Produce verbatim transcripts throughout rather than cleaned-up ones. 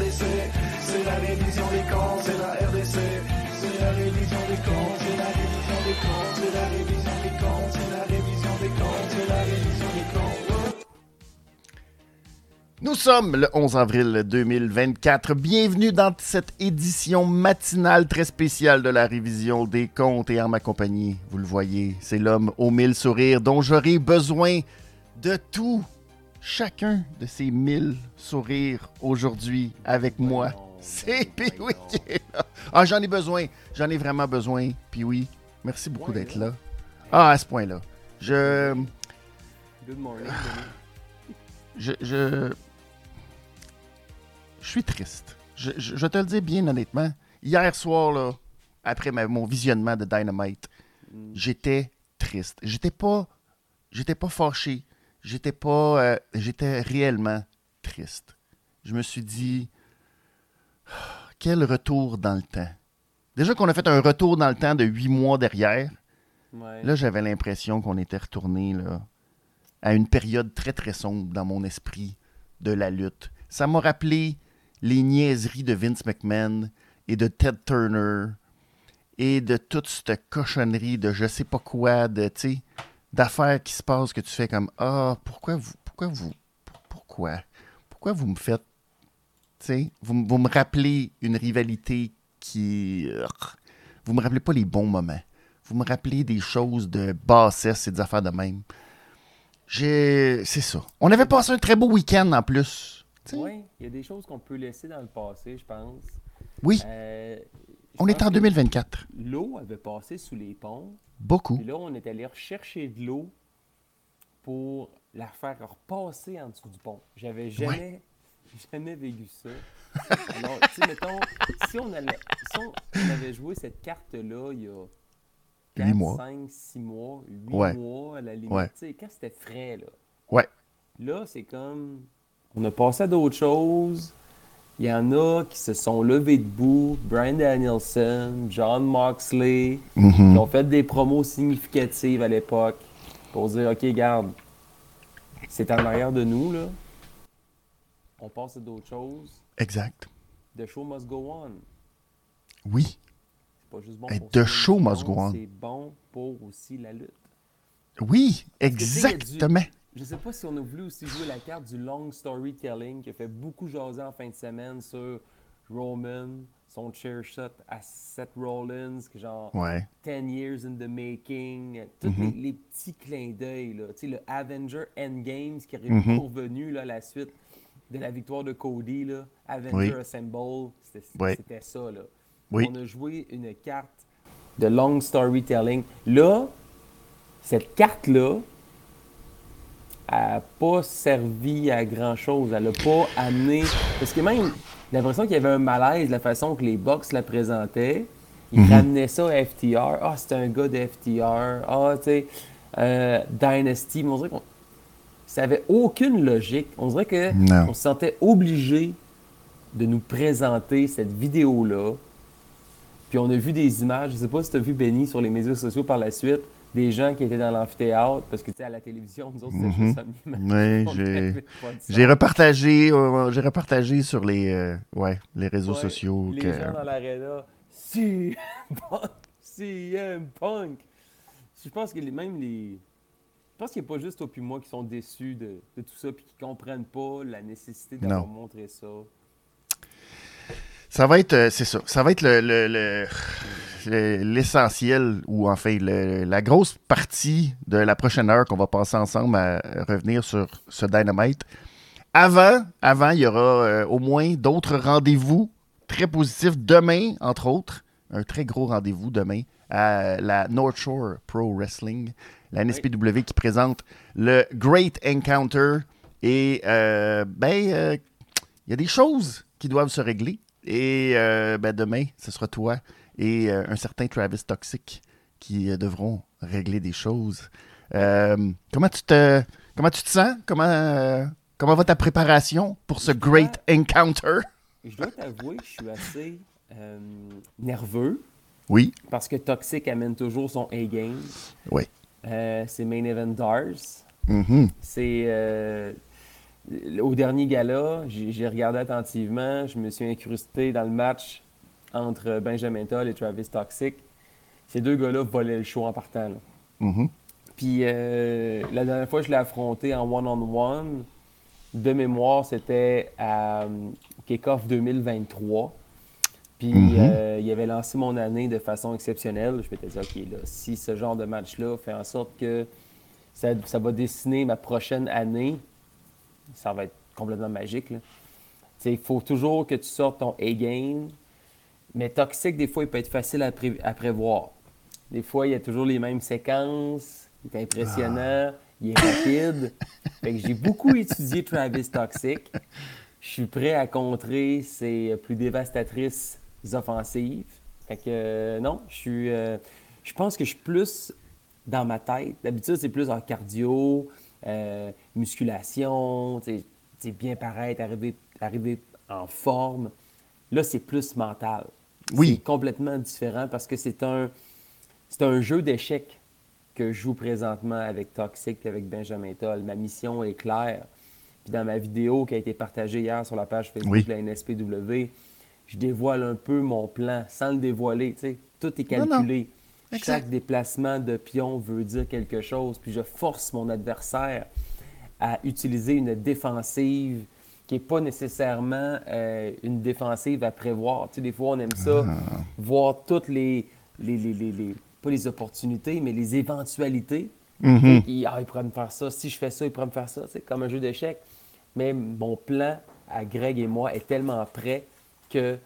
D C, c'est la révision des comptes, c'est la R D C, c'est la révision des comptes, c'est la révision des comptes, c'est la révision des comptes, c'est la révision des comptes, c'est la révision des comptes. Nous sommes le onze avril deux mille vingt-quatre. Bienvenue dans cette édition matinale très spéciale de la révision des comptes. Et en ma compagnie, vous le voyez, c'est l'homme aux mille sourires dont j'aurai besoin de tout, chacun de ces mille sourires aujourd'hui avec moi. C'est Pee-Wee qui est là. Ah, j'en ai besoin. J'en ai vraiment besoin. Pee-Wee, merci beaucoup d'être là. Ah, à ce point-là. Je... Good morning, Je... je... Je suis triste. Je, je, je te le dis bien honnêtement. Hier soir, là, après ma, mon visionnement de Dynamite, mm. j'étais triste. J'étais pas, j'étais pas fâché. J'étais pas, euh, j'étais réellement triste. Je me suis dit, oh, quel retour dans le temps. Déjà qu'on a fait un retour dans le temps de huit mois derrière. Ouais. Là, j'avais l'impression qu'on était retourné là, à une période très très sombre dans mon esprit de la lutte. Ça m'a rappelé les niaiseries de Vince McMahon et de Ted Turner et de toute cette cochonnerie de je sais pas quoi, de, tu sais, d'affaires qui se passent que tu fais comme « Ah, pourquoi vous, pourquoi vous, pourquoi, pourquoi vous me faites, tu sais, vous, vous me rappelez une rivalité qui, euh, vous me rappelez pas les bons moments, vous me rappelez des choses de bassesse et des affaires de même. » J'ai, c'est ça. On avait passé un très beau week-end en plus. Oui, il y a des choses qu'on peut laisser dans le passé, je pense. Oui. Euh, on est en deux mille vingt-quatre. L'eau avait passé sous les ponts. Beaucoup. Puis là, on est allé rechercher de l'eau pour la faire repasser en dessous du pont. J'avais jamais, ouais. jamais vécu ça. Alors, tu sais, mettons, si on, allait, si on, on avait joué cette carte-là il y a quatre, cinq, six mois, huit ouais. mois à la limite, ouais. tu sais, quand c'était frais, là. Ouais. Là, c'est comme... On a passé à d'autres choses. Il y en a qui se sont levés debout. Bryan Danielson, Jon Moxley, mm-hmm. qui ont fait des promos significatives à l'époque pour dire, OK, garde, c'est en arrière de nous, là. On passe à d'autres choses. Exact. The show must go on. Oui. C'est pas juste bon Et pour The show must go on. C'est bon pour aussi la lutte. Oui, exactement. Je sais pas si on a voulu aussi jouer la carte du long storytelling qui a fait beaucoup jaser en fin de semaine sur Roman, son chair shot à Seth Rollins, que genre ouais. ten years in the making, tous mm-hmm. les, les petits clins d'œil, là. Tu sais, le Avenger Endgames qui est mm-hmm. revenu là, à la suite de la victoire de Cody, là. Avenger oui. Assemble, c'était, oui. c'était ça. Là. Oui. On a joué une carte de long storytelling. Là, cette carte-là, elle n'a pas servi à grand-chose. Elle n'a pas amené... Parce que même, j'ai l'impression qu'il y avait un malaise de la façon que les Bucks la présentaient. Ils mm-hmm. ramenaient ça à F T R. Ah, c'était un gars de F T R. Ah, tu sais, euh, Dynasty. Mais on dirait que ça n'avait aucune logique. On dirait qu'on se sentait obligé de nous présenter cette vidéo-là. Puis on a vu des images. Je ne sais pas si tu as vu, Benny, sur les médias sociaux par la suite. Des gens qui étaient dans l'amphithéâtre, parce que tu sais, à la télévision, nous autres, c'était mm-hmm. juste Omni. Oui, j'ai, j'ai repartagé, euh, j'ai repartagé sur les, euh, ouais, les réseaux ouais, sociaux. Les que... gens dans l'aréna, C M Punk. Je pense que les, même les. Je pense qu'il n'y a pas juste toi puis moi qui sont déçus de, de tout ça, puis qui ne comprennent pas la nécessité d'avoir non. montré ça. Ça va être, euh, c'est ça, ça va être le, le, le, le, l'essentiel, ou enfin le, la grosse partie de la prochaine heure qu'on va passer ensemble à revenir sur ce Dynamite. Avant, avant il y aura euh, au moins d'autres rendez-vous très positifs. Demain, entre autres, un très gros rendez-vous demain à la North Shore Pro Wrestling, la N S P W oui. qui présente le Great Encounter. Et, euh, ben, il euh, y a des choses qui doivent se régler. Et euh, ben demain, ce sera toi et euh, un certain Travis Toxic qui euh, devront régler des choses. Euh, comment tu te comment tu te sens? Comment, euh, comment va ta préparation pour ce je Great dois, Encounter? Je dois t'avouer que je suis assez euh, nerveux. Oui. Parce que Toxic amène toujours son A-game. Oui. Euh, c'est Main Event Dars. Mm-hmm. C'est... Euh, au dernier gala, j'ai, j'ai regardé attentivement, je me suis incrusté dans le match entre Benjamin Toll et Travis Toxic. Ces deux gars-là volaient le show en partant. Là. Mm-hmm. Puis euh, la dernière fois que je l'ai affronté en one-on-one, de mémoire, c'était à um, Kick-Off deux mille vingt-trois. Puis mm-hmm. euh, il avait lancé mon année de façon exceptionnelle. Je m'étais dit, OK, là, si ce genre de match-là fait en sorte que ça, ça va dessiner ma prochaine année, ça va être complètement magique. Il faut toujours que tu sortes ton A-game. Mais Toxic, des fois, il peut être facile à, pré- à prévoir. Des fois, il y a toujours les mêmes séquences. Il est impressionnant. Ah. Il est rapide. Fait que j'ai beaucoup étudié Travis Toxic. Je suis prêt à contrer ses plus dévastatrices offensives. Fait que euh, non, je suis. Euh, je pense que je suis plus dans ma tête. D'habitude, c'est plus en cardio, euh, musculation, bien paraître, arriver, arriver en forme. Là, c'est plus mental. Oui. C'est complètement différent parce que c'est un, c'est un jeu d'échecs que je joue présentement avec Toxic et avec Benjamin Toll. Ma mission est claire. Puis dans ma vidéo qui a été partagée hier sur la page Facebook oui. de la N S P W, je dévoile un peu mon plan sans le dévoiler. T'sais. Tout est calculé. Non, non. Chaque déplacement de pion veut dire quelque chose. Puis je force mon adversaire à utiliser une défensive qui n'est pas nécessairement euh, une défensive à prévoir. Tu sais, des fois, on aime ça, ah. voir toutes les, les, les, les, les, pas les opportunités, mais les éventualités. Mm-hmm. Et, ah, il pourrait me faire ça. Si je fais ça, il pourrait me faire ça. C'est comme un jeu d'échecs. Mais mon plan à Greg et moi est tellement prêt que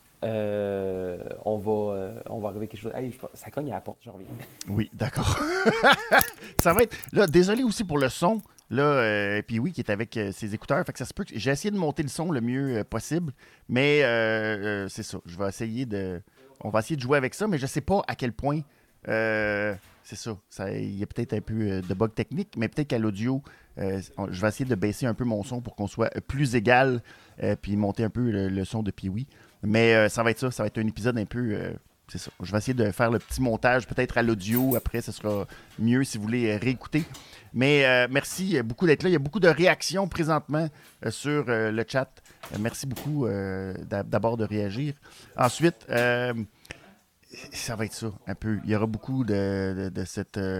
euh, on, va, euh, on va arriver à quelque chose. Hey, je, ça cogne à la porte, je reviens. Oui, d'accord. Ça va être... Là, désolé aussi pour le son. Là, euh, puis oui, qui est avec euh, ses écouteurs. Fait que ça se peut que j'ai essayé de monter le son le mieux euh, possible, mais euh, euh, c'est ça. Je vais essayer de. On va essayer de jouer avec ça, mais je sais pas à quel point. Euh, c'est ça. ça. Il y a peut-être un peu euh, de bug technique, mais peut-être qu'à l'audio, euh, on, je vais essayer de baisser un peu mon son pour qu'on soit plus égal, euh, puis monter un peu le, le son de Pee-Wee. Mais euh, ça va être ça. Ça va être un épisode un peu. Euh, c'est ça. Je vais essayer de faire le petit montage, peut-être à l'audio. Après, ce sera mieux si vous voulez réécouter. Mais euh, merci beaucoup d'être là. Il y a beaucoup de réactions présentement euh, sur euh, le chat. Euh, merci beaucoup euh, d'abord de réagir. Ensuite, euh, ça va être ça un peu. Il y aura beaucoup de, de, de cette, euh,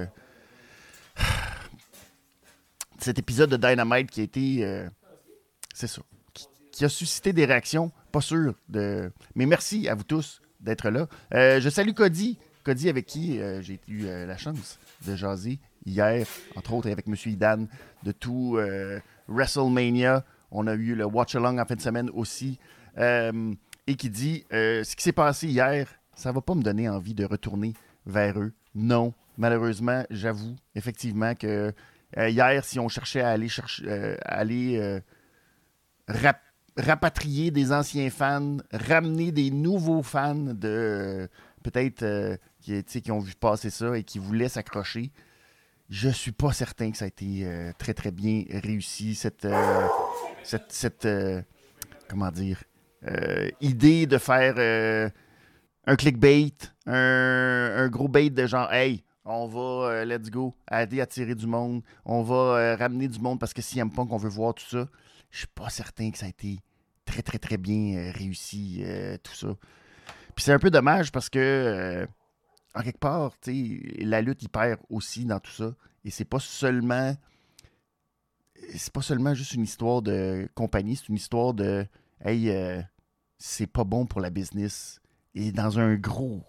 cet épisode de Dynamite qui a été, euh, c'est ça, qui, qui a suscité des réactions. Pas sûr de... Mais merci à vous tous d'être là. Euh, je salue Cody. Cody avec qui euh, j'ai eu euh, la chance de jaser hier, entre autres avec M. Idan, de tout euh, WrestleMania. On a eu le Watch-Along en fin de semaine aussi. Euh, et qui dit, euh, ce qui s'est passé hier, ça ne va pas me donner envie de retourner vers eux. Non, malheureusement, j'avoue effectivement que euh, hier, si on cherchait à aller, chercher, euh, à aller euh, rap- rapatrier des anciens fans, ramener des nouveaux fans de euh, peut-être euh, qui, qui ont vu passer ça et qui voulaient s'accrocher, je suis pas certain que ça a été euh, très, très bien réussi, cette, euh, cette, cette euh, comment dire, euh, idée de faire euh, un clickbait, un, un gros bait de genre, hey, on va, euh, let's go, aller attirer du monde, on va euh, ramener du monde parce que C M Punk, on veut voir tout ça. Je suis pas certain que ça a été très, très, très bien euh, réussi, euh, tout ça. Puis c'est un peu dommage parce que euh, en quelque part, la lutte, il perd aussi dans tout ça. Et c'est pas seulement. C'est pas seulement juste une histoire de compagnie, c'est une histoire de. Hey, euh, c'est pas bon pour la business. Et dans un gros.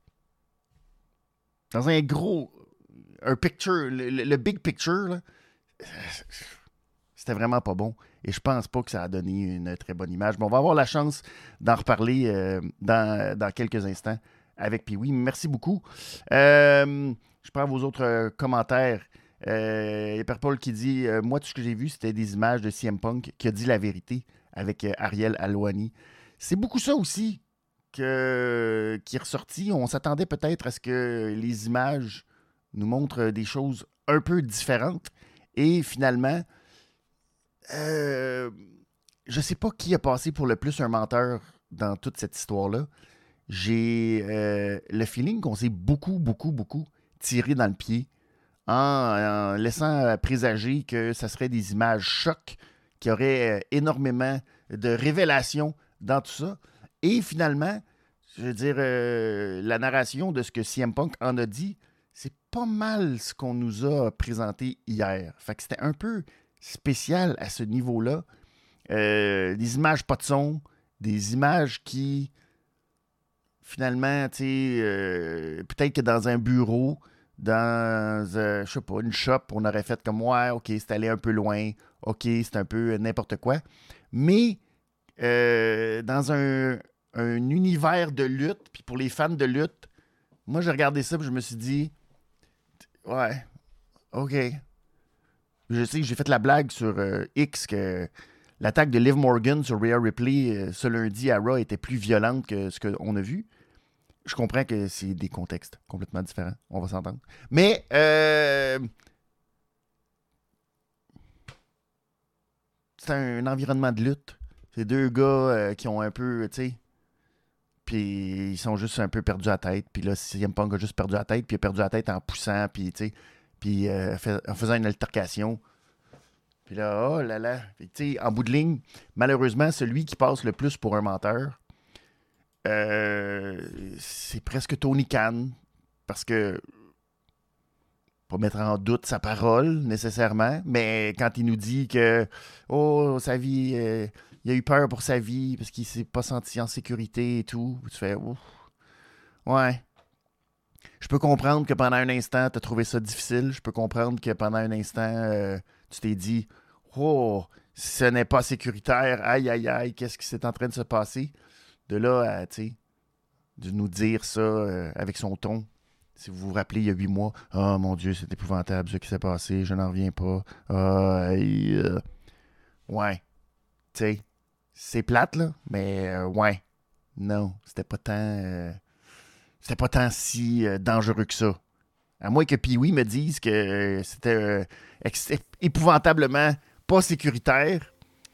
Dans un gros. Un picture, le, le big picture, là, c'était vraiment pas bon. Et je pense pas que ça a donné une très bonne image. Mais on va avoir la chance d'en reparler euh, dans, dans quelques instants avec Pee-Wee. Merci beaucoup. Euh, je prends vos autres euh, commentaires. Euh, Hyper Paul qui dit euh, moi, tout ce que j'ai vu, c'était des images de C M Punk qui a dit la vérité avec euh, Ariel Helwani. C'est beaucoup ça aussi que, qui est ressorti. On s'attendait peut-être à ce que les images nous montrent des choses un peu différentes. Et finalement, euh, je sais pas qui a passé pour le plus un menteur dans toute cette histoire-là. J'ai euh, le feeling qu'on s'est beaucoup, beaucoup, beaucoup tiré dans le pied en, en laissant présager que ça serait des images chocs qu'il y aurait euh, énormément de révélations dans tout ça. Et finalement, je veux dire, euh, la narration de ce que C M Punk en a dit, c'est pas mal ce qu'on nous a présenté hier. Fait que c'était un peu spécial à ce niveau-là. Euh, des images pas de son, des images qui, finalement, tu sais, euh, peut-être que dans un bureau, dans, euh, je sais pas, une shop, on aurait fait comme, ouais, OK, c'est allé un peu loin, OK, c'est un peu n'importe quoi. Mais euh, dans un, un univers de lutte, puis pour les fans de lutte, moi, j'ai regardé ça et je me suis dit, ouais, OK. Je sais que j'ai fait la blague sur euh, X que l'attaque de Liv Morgan sur Rhea Ripley euh, ce lundi à Raw était plus violente que ce qu'on a vu. Je comprends que c'est des contextes complètement différents. On va s'entendre. Mais, euh, c'est un environnement de lutte. C'est deux gars euh, qui ont un peu, tu sais, puis ils sont juste un peu perdus à la tête. Puis là, C M Punk a juste perdu la tête, puis il a perdu la tête en poussant, puis tu sais, puis euh, fait, en faisant une altercation. Puis là, oh là là. Tu sais, en bout de ligne, malheureusement, celui qui passe le plus pour un menteur, euh, c'est presque Tony Khan, parce que, pas mettre en doute sa parole nécessairement, mais quand il nous dit que, oh, sa vie, euh, il a eu peur pour sa vie parce qu'il s'est pas senti en sécurité et tout, tu fais, ouf, ouais. Je peux comprendre que pendant un instant, tu as trouvé ça difficile. Je peux comprendre que pendant un instant, euh, tu t'es dit, oh, ce n'est pas sécuritaire, aïe, aïe, aïe, qu'est-ce qui s'est en train de se passer? De là à, tu sais, de nous dire ça euh, avec son ton. Si vous vous rappelez, il y a huit mois, « Oh mon Dieu, c'est épouvantable ce qui s'est passé, je n'en reviens pas. Ah, euh... » Ouais. Tu sais, c'est plate, là, mais euh, ouais. Non, c'était pas tant... Euh... C'était pas tant si euh, dangereux que ça. À moins que Pee-Wee me dise que euh, c'était euh, ex- épouvantablement pas sécuritaire.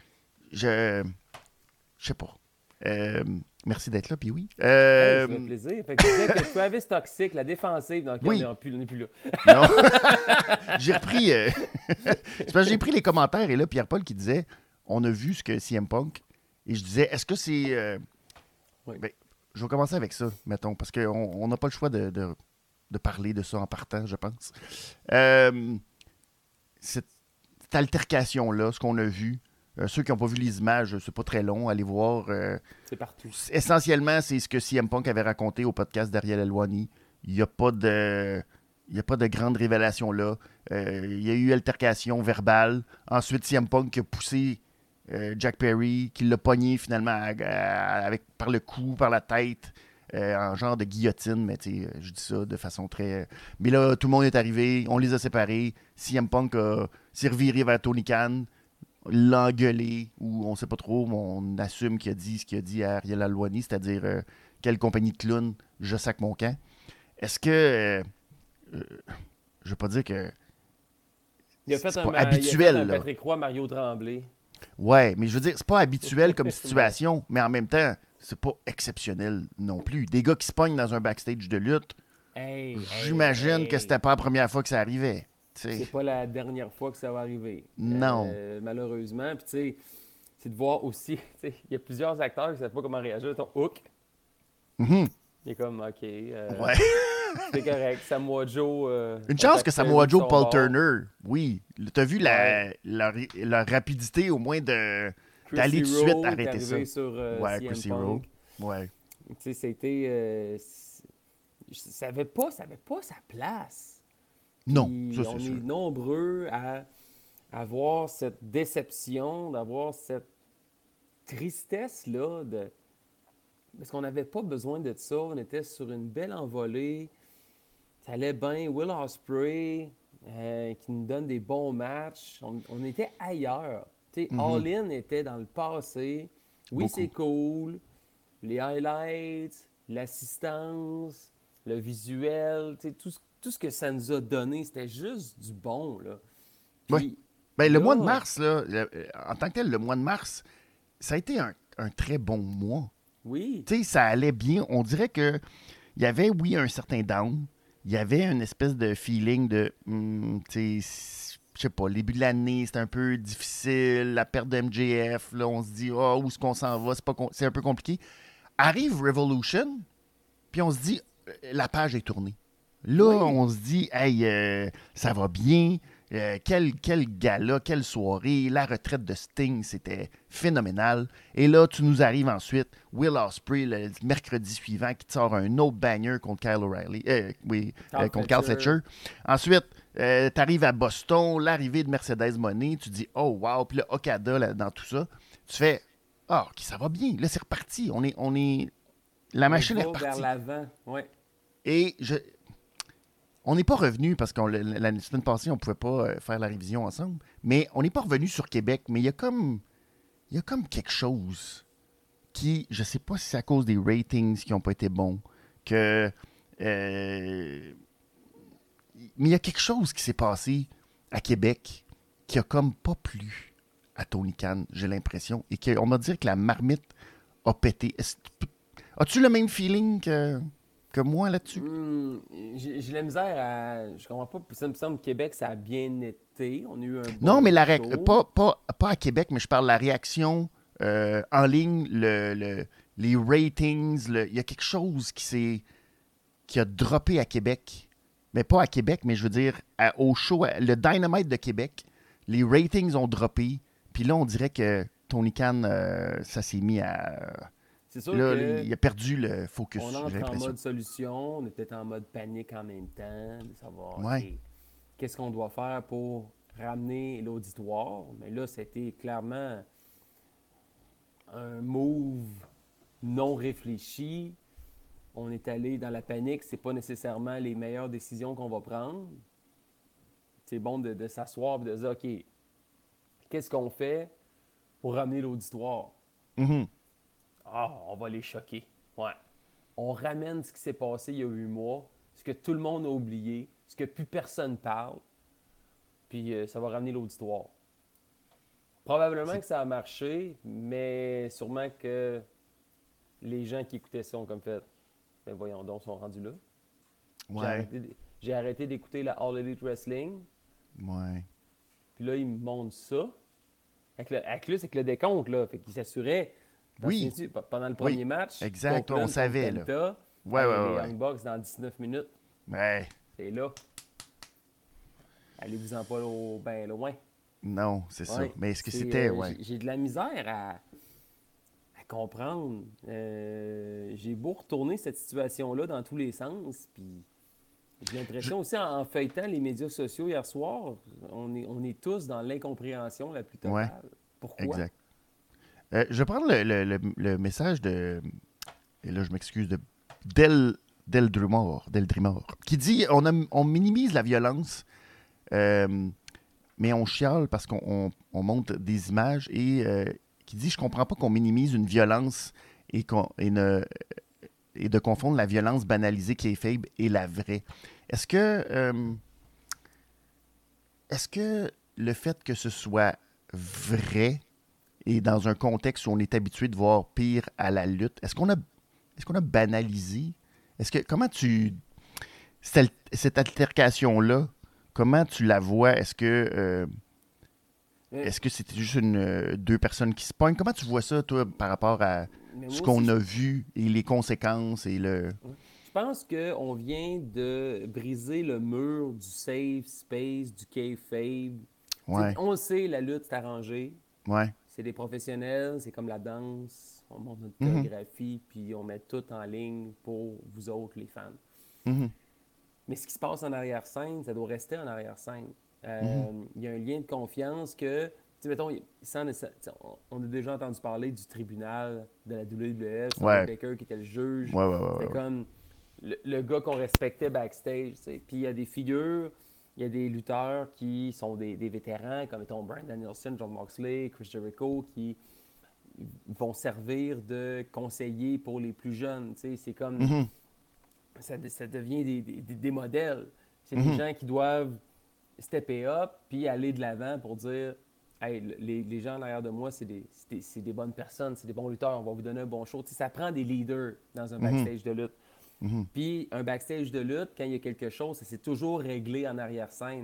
Je... Je sais pas. Euh... Merci d'être là, puis oui. Euh... Hey, ça fait plaisir. Fait que tu disais que Travis Toxic, la défensive, donc oui. on n'est plus, plus là. Non. J'ai repris... Euh... C'est parce que j'ai pris les commentaires et là, Pierre-Paul qui disait « On a vu ce que C M Punk... » Et je disais « Est-ce que c'est... Euh... Oui. Ben, je vais commencer avec ça, mettons, parce qu'on n'a pas le choix de, de, de parler de ça en partant, je pense. Euh... Cette, cette altercation-là, ce qu'on a vu... Euh, ceux qui n'ont pas vu les images, c'est pas très long. Allez voir. Euh, c'est partout. Essentiellement, c'est ce que C M Punk avait raconté au podcast d'Ariel Helwani. Il n'y a pas de... Il n'y a pas de grande révélation là. Euh, il y a eu altercation verbale. Ensuite, C M Punk a poussé euh, Jack Perry, qui l'a pogné finalement à, à, avec, par le cou, par la tête, euh, en genre de guillotine. Mais tu sais, je dis ça de façon très... Mais là, tout le monde est arrivé. On les a séparés. C M Punk a, s'est reviré vers Tony Khan. L'a engueulé, ou on sait pas trop, mais on assume qu'il a dit ce qu'il a dit à Ariel Helwani, c'est-à-dire euh, quelle compagnie de clowns, je sac mon camp. Est-ce que euh, euh, je veux pas dire que il a fait c'est un, pas habituel, il a fait un là. Patrick Roy, Mario Tremblay. Ouais, mais je veux dire, c'est pas habituel comme situation, mais en même temps, c'est pas exceptionnel non plus. Des gars qui se pognent dans un backstage de lutte, hey, j'imagine hey, que c'était pas la première fois que ça arrivait. T'sais. C'est pas la dernière fois que ça va arriver. Non. Euh, malheureusement. Puis, tu sais, c'est de voir aussi. Il y a plusieurs acteurs qui ne savent pas comment réagir. Ton Hook. Mm-hmm. Il est comme, OK. Euh, ouais. C'est correct. Samoa Joe. Euh, Une chance que Samoa Joe, Paul bord. Turner. Oui. T'as vu la, ouais. la, la rapidité au moins de. D'aller tout de suite arrêter ça. Sur, euh, ouais, C M Chris Punk. Hero. Ouais. Tu sais, c'était. Euh, ça n'avait pas, ça avait pas sa place. Non, Puis ça, c'est on sûr. est nombreux à avoir cette déception, d'avoir cette tristesse-là. De... Parce qu'on n'avait pas besoin de ça. On était sur une belle envolée. Ça allait bien. Will Ospreay, euh, qui nous donne des bons matchs. On, on était ailleurs. Mm-hmm. All In était dans le passé. Oui, Beaucoup. C'est cool. Les highlights, l'assistance, le visuel, tout ce Tout ce que ça nous a donné, c'était juste du bon, là. Puis, oui. Ben, le là, mois de mars, là, le, en tant que tel, le mois de mars, ça a été un, un très bon mois. Oui. Tu sais, ça allait bien. On dirait que il y avait, oui, un certain down. Il y avait une espèce de feeling de, hum, tu sais, je sais pas, le début de l'année, c'est un peu difficile. La perte de M J F, là, on se dit, ah, où est-ce qu'on s'en va? C'est, pas com- c'est un peu compliqué. Arrive Revolution, puis on se dit, euh, la page est tournée. Là, Oui. on se dit, hey, euh, ça va bien. Euh, quel, quel gala, quelle soirée. La retraite de Sting, c'était phénoménal. Et là, tu nous arrives ensuite, Will Ospreay, le mercredi suivant, qui te sort un autre banger contre Kyle O'Reilly. Euh, oui, Carl euh, contre Carl Fletcher. Fletcher. Ensuite, euh, tu arrives à Boston, l'arrivée de Mercedes Moné, tu dis, oh wow, puis là, Okada là, dans tout ça. Tu fais, ah, ok, ça va bien. Là, c'est reparti. On est, on est... La machine On est va vers repartie. l'avant, oui. Et je... on n'est pas revenu, parce que la semaine passée, on ne pouvait pas euh, faire la révision ensemble, mais on n'est pas revenu sur Québec, mais il y a comme il y a comme quelque chose qui, je sais pas si c'est à cause des ratings qui n'ont pas été bons, que euh, mais il y a quelque chose qui s'est passé à Québec qui a comme pas plu à Tony Khan, j'ai l'impression, et qu'on m'a dit que la marmite a pété. Est-ce- As-tu le même feeling que, que moi là-dessus? Hum, j'ai j'ai la misère à. Je comprends pas. Ça me semble que Québec, ça a bien été. On a eu un bon Non, mais la ré- show. pas, pas, pas à Québec, mais je parle de la réaction euh, en ligne, le, le- les ratings. le- Il y a quelque chose qui s'est qui a droppé à Québec. Mais pas à Québec, mais je veux dire à- au show, à- le Dynamite de Québec, les ratings ont droppé. Puis là, on dirait que Tony Khan, euh, ça s'est mis à. C'est sûr Là, que il a perdu le focus, on j'ai entre en l'impression. mode solution. On est peut-être en mode panique en même temps. De savoir, Ouais. OK, qu'est-ce qu'on doit faire pour ramener l'auditoire. Mais là, c'était clairement un move non réfléchi. On est allé dans la panique. C'est pas nécessairement les meilleures décisions qu'on va prendre. C'est bon de, de s'asseoir et de dire, OK, qu'est-ce qu'on fait pour ramener l'auditoire? Mhm. Ah, on va les choquer. Ouais. On ramène ce qui s'est passé il y a huit mois, ce que tout le monde a oublié, ce que plus personne parle, puis euh, ça va ramener l'auditoire. Probablement que ça a marché, mais sûrement que les gens qui écoutaient ça ont comme fait, ben voyons donc, sont rendus là. J'ai Ouais. arrêté, d- j'ai arrêté d'écouter la All Elite Wrestling, Ouais. puis là, ils me montrent ça. Avec le, avec, là, c'est que le décompte, là, fait qu'ils s'assuraient. T'en Oui. souviens-tu, p- pendant le premier Oui. match, Exact, Copeland on savait, contre là. Penta, Ouais, hey, ouais, les ouais, Young Bucks dans dix-neuf minutes, Ouais. c'est là. Allez-vous-en pas au- ben loin. Non, c'est ça. Ouais. Mais est-ce que C'est, c'était. euh, Ouais. j'ai, j'ai de la misère à, à comprendre. Euh, j'ai beau retourner cette situation-là dans tous les sens, puis j'ai l'impression aussi, en, en feuilletant les médias sociaux hier soir, on est, on est tous dans l'incompréhension la plus totale. Ouais. Pourquoi? Exact. Euh, je vais prendre le, le- le- le message de. Et là, je m'excuse, de Del, Del Drumor, Del Drimor, qui dit on, a- on minimise la violence, euh, mais on chiale parce qu'on on- on montre des images et euh, qui dit je comprends pas qu'on minimise une violence et, qu'on, et, ne- et de confondre la violence banalisée qui est faible et la vraie. Est-ce que. euh, est-ce que le fait que ce soit vrai et dans un contexte où on est habitué de voir pire à la lutte, est-ce qu'on a, est-ce qu'on a banalisé? Est-ce que, comment tu... Cette, cette altercation-là, comment tu la vois? Est-ce que euh, Mais- est-ce que c'était juste une, euh, deux personnes qui se pognent? Comment tu vois ça, toi, par rapport à mais moi ce qu'on aussi, a vu et les conséquences et le... Je pense qu'on vient de briser le mur du safe space, du kayfabe. Ouais, T'sais, on le sait, la lutte, c'est arrangé. ouais, C'est des professionnels, c'est comme la danse. On monte notre Mhm. chorégraphie, puis on met tout en ligne pour vous autres, les fans. mhm, Mais ce qui se passe en arrière-scène, ça doit rester en arrière-scène. Euh, Il y a un lien de confiance que, tu sais, mettons, sans nécess- t'sais, on- on a déjà entendu parler du tribunal de la W W F, Ouais. Sonny Baker qui était le juge. ouais, ouais, ouais, C'était ouais. comme le, le gars qu'on respectait backstage. tu sais. Puis il y a des figures, il y a des lutteurs qui sont des, des vétérans, comme mettons Bryan Danielson, John Moxley, Chris Jericho, qui vont servir de conseillers pour les plus jeunes. tu sais. C'est comme, Mhm, ça, de- ça devient des, des- des- des modèles. C'est Mhm. des gens qui doivent stepper up puis aller de l'avant pour dire hey, le- les, les gens en arrière de moi, c'est des, c'est des- c'est des bonnes personnes, c'est des bons lutteurs, on va vous donner un bon show. Tu sais, ça prend des leaders dans un backstage de lutte. mhm. Puis un backstage de lutte, quand il y a quelque chose, ça s'est toujours réglé en arrière-scène.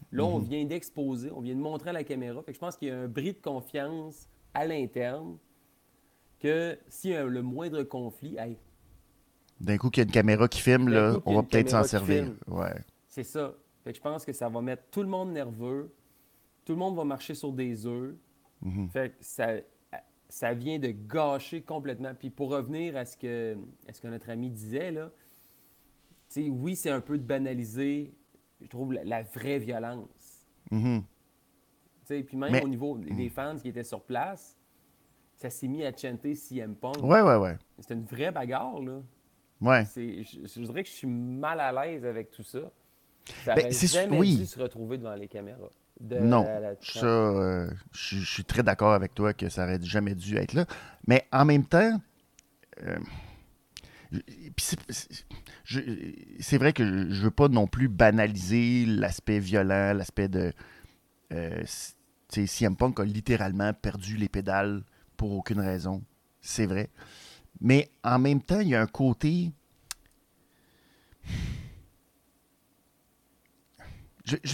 Là, on Mhm. vient d'exposer, on vient de montrer à la caméra. Fait que je pense qu'il y a un bris de confiance à l'interne que s'il y a le moindre conflit, hey, D'un coup, qu'il y a une caméra qui filme, D'un là, coup, qu'il y on a va une peut-être s'en caméra qui servir. filme. Ouais. c'est ça. Fait que je pense que ça va mettre tout le monde nerveux. Tout le monde va marcher sur des œufs. Mhm. Fait que ça, ça vient de gâcher complètement. Puis pour revenir à ce que, à ce que notre ami disait, là, tu sais, oui, c'est un peu de banaliser, je trouve, la, la vraie violence. Mhm. Tu sais, puis même Mais- au niveau des fans qui étaient sur place, ça s'est mis à chanter C M Punk. Ouais, ouais, ouais. C'était une vraie bagarre, là. Ouais. C'est, je, je dirais que je suis mal à l'aise avec tout ça. Ça Ben, aurait c'est sûr- jamais oui. dû se retrouver devant les caméras. De Non, la- la- ça, euh, je je suis très d'accord avec toi que ça aurait jamais dû être là. Mais en même temps, euh, je- puis c'est c'est- je- c'est vrai que je je veux pas non plus banaliser l'aspect violent, l'aspect de... Euh, c- tu sais, C M Punk a littéralement perdu les pédales pour aucune raison. C'est vrai. Mais en même temps, il y a un côté... Je, je,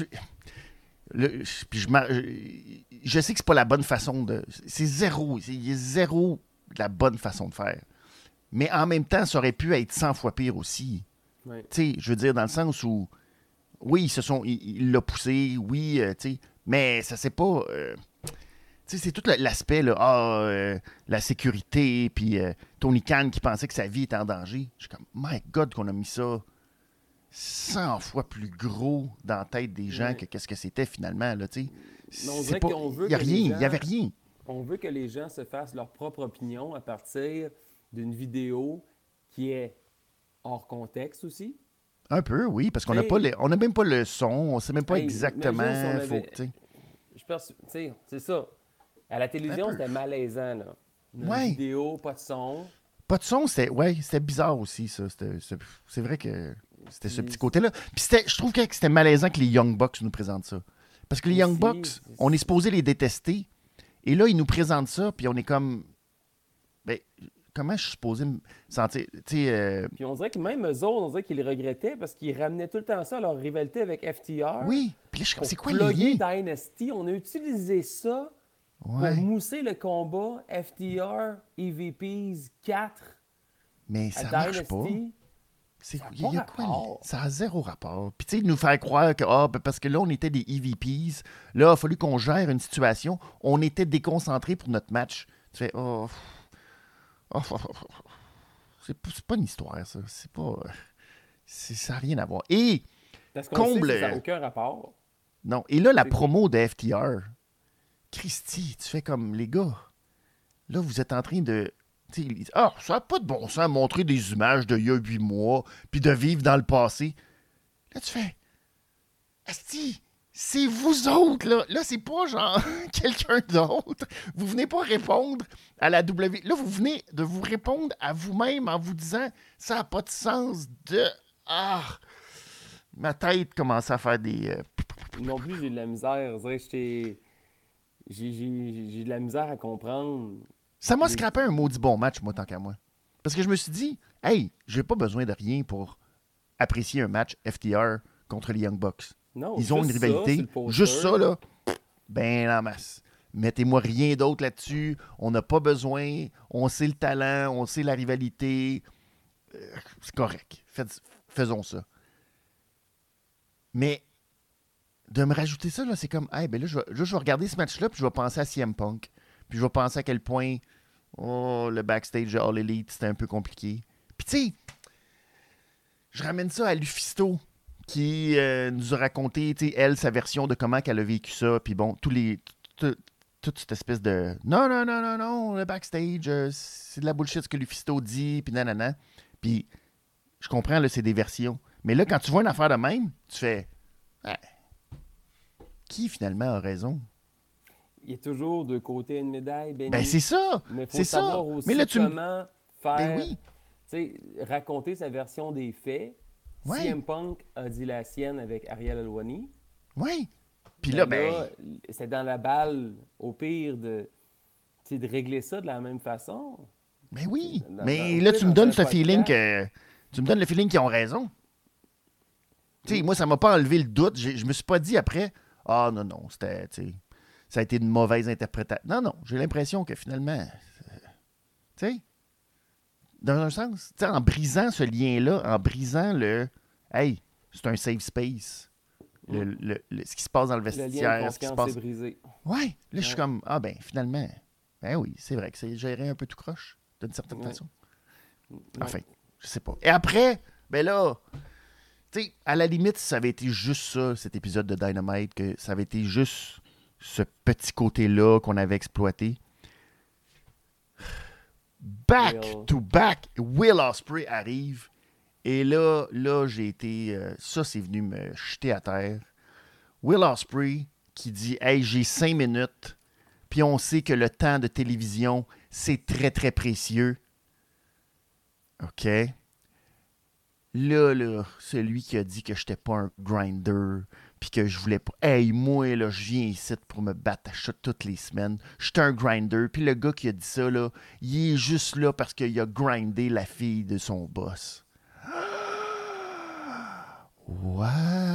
le- puis je, m'ar- je, je sais que c'est pas la bonne façon de... C'est zéro. c'est- Il y a zéro de la bonne façon de faire. Mais en même temps, ça aurait pu être cent fois pire aussi. Ouais. Tu sais, je veux dire, dans le sens où... Oui, ils se sont... Il il l'a poussé, oui, euh, tu sais, mais ça c'est pas... euh, tu sais, c'est tout le- l'aspect, là, ah, euh, la sécurité, puis euh, Tony Khan qui pensait que sa vie était en danger. Je suis comme, my God, qu'on a mis ça cent fois plus gros dans la tête des gens Ouais. que qu'est-ce que c'était finalement, là, tu sais. Mais on C'est dirait pas- qu'on veut Il y a que les rien, il gens- y avait rien. On veut que les gens se fassent leur propre opinion à partir d'une vidéo qui est hors contexte aussi. Un peu, oui, parce qu'on n'a Hey. pas les- on n'a même pas le son, on sait même pas Hey, exactement. imagine si on faut, avait- tu sais. Je pense, tu sais, c'est ça. À la télévision, Un peu. c'était malaisant, là. Une Ouais. vidéo, pas de son. Pas de son, c'était ouais, c'était bizarre aussi, ça. C'était- C'est c'est vrai que c'était ce Puis- petit côté-là. Puis c'était- je trouve que c'était malaisant que les Young Bucks nous présentent ça. Parce que les Young Aussi, Bucks, c'est- on est supposé les détester. Et là, ils nous présentent ça, puis on est comme... Ben, comment je suis supposé me sentir? Tu sais, euh, Puis on dirait que même eux autres, on dirait qu'ils le regrettaient parce qu'ils ramenaient tout le temps ça à leur rivalité avec F T R. oui. Puis là, je suis comme, Pour c'est quoi le plugger lien? Dynasty, on a utilisé ça Ouais, pour mousser le combat F T R E V Ps quatre mais à ça marche pas. Dynasty. C'est- Ça a il y a- il y a pas quoi, rapport. ça a zéro rapport. Puis tu sais, nous faire croire que, ah, ben, parce que là, on était des E V Ps, là, il a fallu qu'on gère une situation, on était déconcentrés pour notre match. Tu fais, oh, oh, oh, oh, oh. C'est pas- c'est pas une histoire, ça. C'est pas... c'est- Ça n'a rien à voir. Et, Parce qu'on Comble. sait que ça n'a aucun rapport. non, et là, la C'est- promo de F T R, Christy, tu fais comme, les gars, là, vous êtes en train de... tu sais, ils disent, ah, ça n'a pas de bon sens montrer des images d'il y a huit mois, puis de vivre dans le passé. Là, tu fais, asti, c'est vous autres, là. Là, c'est pas genre quelqu'un d'autre. Vous venez pas répondre à la W. Là, vous venez de vous répondre à vous-même en vous disant, ça n'a pas de sens de... Ah! Ma tête commence à faire des... euh, Non plus, j'ai de la misère. On dirait que j'étais- J'ai j'ai- j'ai de la misère à comprendre. Ça m'a Oui. scrappé un maudit bon match, moi, tant qu'à moi. Parce que je me suis dit, hey, j'ai pas besoin de rien pour apprécier un match F T R contre les Young Bucks. Non, Ils ont une juste ça, rivalité. sur le poster. Juste ça, là, ben en masse. Mettez-moi rien d'autre là-dessus. On n'a pas besoin. On sait le talent, on sait la rivalité. Euh, c'est correct. Faites- faisons ça. Mais de me rajouter ça, là, c'est comme, hey, ben là, je vais, là, je vais regarder ce match-là, puis je vais penser à C M Punk. Puis je vais penser à quel point, oh, le backstage de All Elite, c'était un peu compliqué. Puis tu sais, je ramène ça à Lufisto, qui euh, nous a raconté, tu sais, elle, sa version de comment qu'elle a vécu ça. Puis bon, tous les, tout- toute cette espèce de, non, non, non, non, non, le backstage, euh, c'est de la bullshit ce que Lufisto dit, puis nanana. Puis je comprends, là, c'est des versions. Mais là, quand tu vois une affaire de même, tu fais, ah, qui finalement a raison? Il y a toujours deux côtés d'une médaille, Benny. Ben c'est ça! Mais faut c'est ça. savoir aussi Mais là, tu me- comment faire, Ben oui. tu sais, raconter sa version des faits. Ouais. C M Punk a dit la sienne avec Ariel Helwani. Oui. Puis là, ben, c'est dans la balle, au pire, de, tu sais, de régler ça de la même façon. ben oui. Dans- Mais dans- là, tu sais, tu me dans donnes un ce feeling podcast. que. Tu me donnes le feeling qu'ils ont raison. Tu sais, moi, ça m'a pas enlevé le doute. J'ai- Je me suis pas dit après, Ah non, non, c'était, tu sais, ça a été une mauvaise interprétation. Non, non, j'ai l'impression que finalement, euh, tu sais, dans un sens, tu sais, en brisant ce lien-là, en brisant le, hey, c'est un safe space. Le, Mm. le, le- ce qui se passe dans le Le lien vestiaire, de ce qui se confiance passe. est brisé. Ouais, là, je suis Ouais. comme, ah ben, finalement, ben oui, c'est vrai que c'est géré un peu tout croche, d'une certaine Ouais. façon. Ouais. Enfin, je sais pas. Et après, ben là, tu sais, à la limite, si ça avait été juste ça, cet épisode de Dynamite, que ça avait été juste ce petit côté-là qu'on avait exploité. Back Will. to back, Will Ospreay arrive. Et là, là, j'ai été. euh, ça, c'est venu me jeter à terre. Will Ospreay qui dit hey, j'ai cinq minutes. Puis on sait que le temps de télévision, c'est très, très précieux. OK. Là, là, celui qui a dit que j'étais pas un grinder, puis que je voulais pas. Hey, moi, là, je viens ici pour me battre à shot toutes les semaines. J'étais un grinder. Puis le gars qui a dit ça, là, il est juste là parce qu'il a grindé la fille de son boss. What?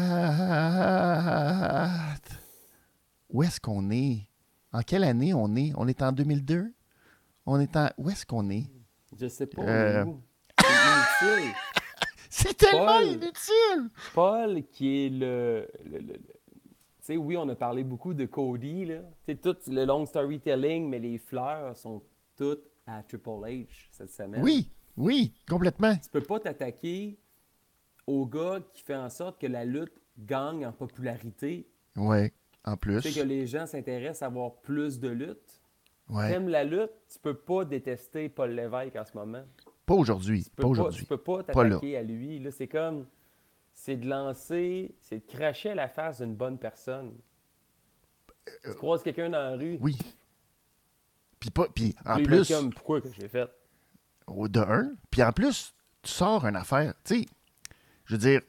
Où est-ce qu'on est? En quelle année on est? On est en deux mille deux? On est en... Où est-ce qu'on est? Je sais pas. Euh. mais où? C'est inutile. C'est tellement Paul. inutile! Paul, qui est le. le- le- le- Tu sais, oui, on a parlé beaucoup de Cody, là. Tu sais, tout le long storytelling, mais les fleurs sont toutes à Triple H cette semaine. Oui, oui, complètement. Tu peux pas t'attaquer au gars qui fait en sorte que la lutte gagne en popularité. Ouais, en plus. Tu sais, que les gens s'intéressent à avoir plus de lutte. Ouais. T'aimes la lutte, tu peux pas détester Paul Lévesque en ce moment. Pas aujourd'hui. Tu peux Pas pas, aujourd'hui. tu peux pas Pas là. t'attaquer à lui. Là, c'est comme, c'est de lancer, c'est de cracher à la face d'une bonne personne. Tu croises quelqu'un dans la rue. Euh, Oui. Puis, pas, puis en puis il va être plus, comme, pourquoi que j'ai fait? au de un, puis en plus, tu sors une affaire. Tu sais, je veux dire,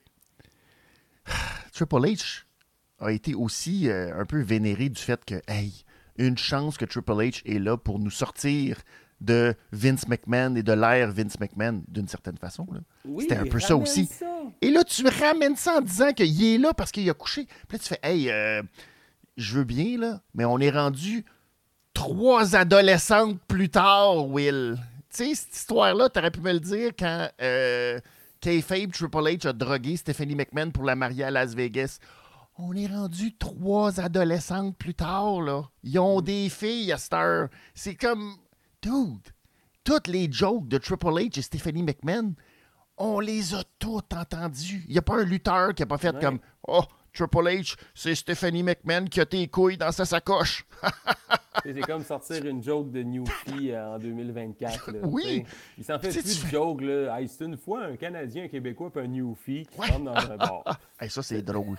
Triple H a été aussi euh, un peu vénéré du fait que, hey, une chance que Triple H est là pour nous sortir de Vince McMahon et de l'ère Vince McMahon, d'une certaine façon. Là. Oui, C'était un peu ça ramène aussi. ça. Et là, tu ramènes ça en disant qu'il est là parce qu'il a couché. Puis là, tu fais, hey, euh, je veux bien, là, mais on est rendu trois adolescentes plus tard, Will. Tu sais, cette histoire-là, t'aurais pu me le dire quand euh, Kayfabe Triple H a drogué Stephanie McMahon pour la marier à Las Vegas. On est rendu trois adolescentes plus tard, là. Ils ont des filles à cette heure. C'est comme, dude, toutes les jokes de Triple H et Stephanie McMahon, on les a toutes entendues. Il n'y a pas un lutteur qui n'a pas fait Ouais. comme, oh, Triple H, c'est Stephanie McMahon qui a tes couilles dans sa sacoche. C'est c'est comme sortir une joke de Newfie en deux mille vingt-quatre. Là, Oui. tu sais. Il s'en fait Tu sais, plus tu de fais- joke. Là. Hey, c'est une fois un Canadien, un Québécois puis un Newfie qui Ouais. rentre dans un bar. Hey, ça, c'est drôle.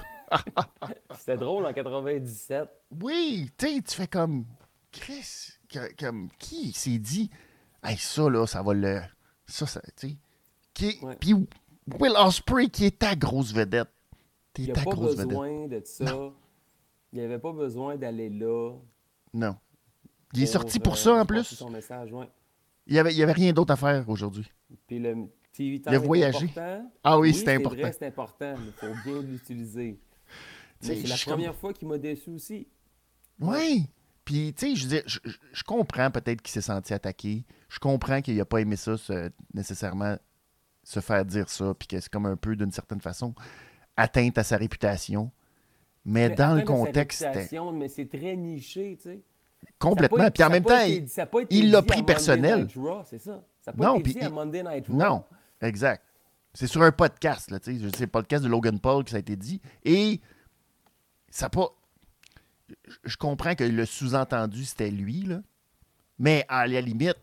C'était drôle en quatre-vingt-dix-sept. Oui, tu sais, tu fais comme, Chris, que- comme, qui s'est dit, hey, ça, là, ça va le. Ça, ça, tu sais. Qui- Ouais. Puis Will Ospreay, qui est ta grosse vedette. T'es Il n'y ta a pas grosse vedette. besoin de ça. Il n'y avait pas besoin d'aller là. Non. Il est sorti pour euh, ça, en passer plus. son message, ouais. Il n'y avait, il y avait rien d'autre à faire aujourd'hui. Puis le T V time Il a est voyagé. important. Ah oui, Oui, c'était important. Vrai, c'est important, mais il faut bien l'utiliser. Tu sais, Mais c'est je la suis comme- première fois qu'il m'a déçu aussi. Oui. Puis, tu sais, je veux dire, je, je- je comprends peut-être qu'il s'est senti attaqué. Je comprends qu'il n'a pas aimé ça, se- nécessairement se faire dire ça, puis que c'est comme un peu, d'une certaine façon, atteinte à sa réputation. Mais, Mais dans le atteinte à sa contexte, c'était réputation, Mais c'est très niché, tu sais. complètement. Ça a pas- Puis en ça a même pas temps, été- il- ça a pas été il l'a dit pris à Monday personnel. Night Raw, c'est ça. Ça n'a pas Non, été puis dit à il- Monday Night Raw. non, exact. C'est sur un podcast, là, tu sais. C'est le podcast de Logan Paul que ça a été dit. Et ça a pas. je- Je comprends que le sous-entendu, c'était lui, là. Mais à la limite,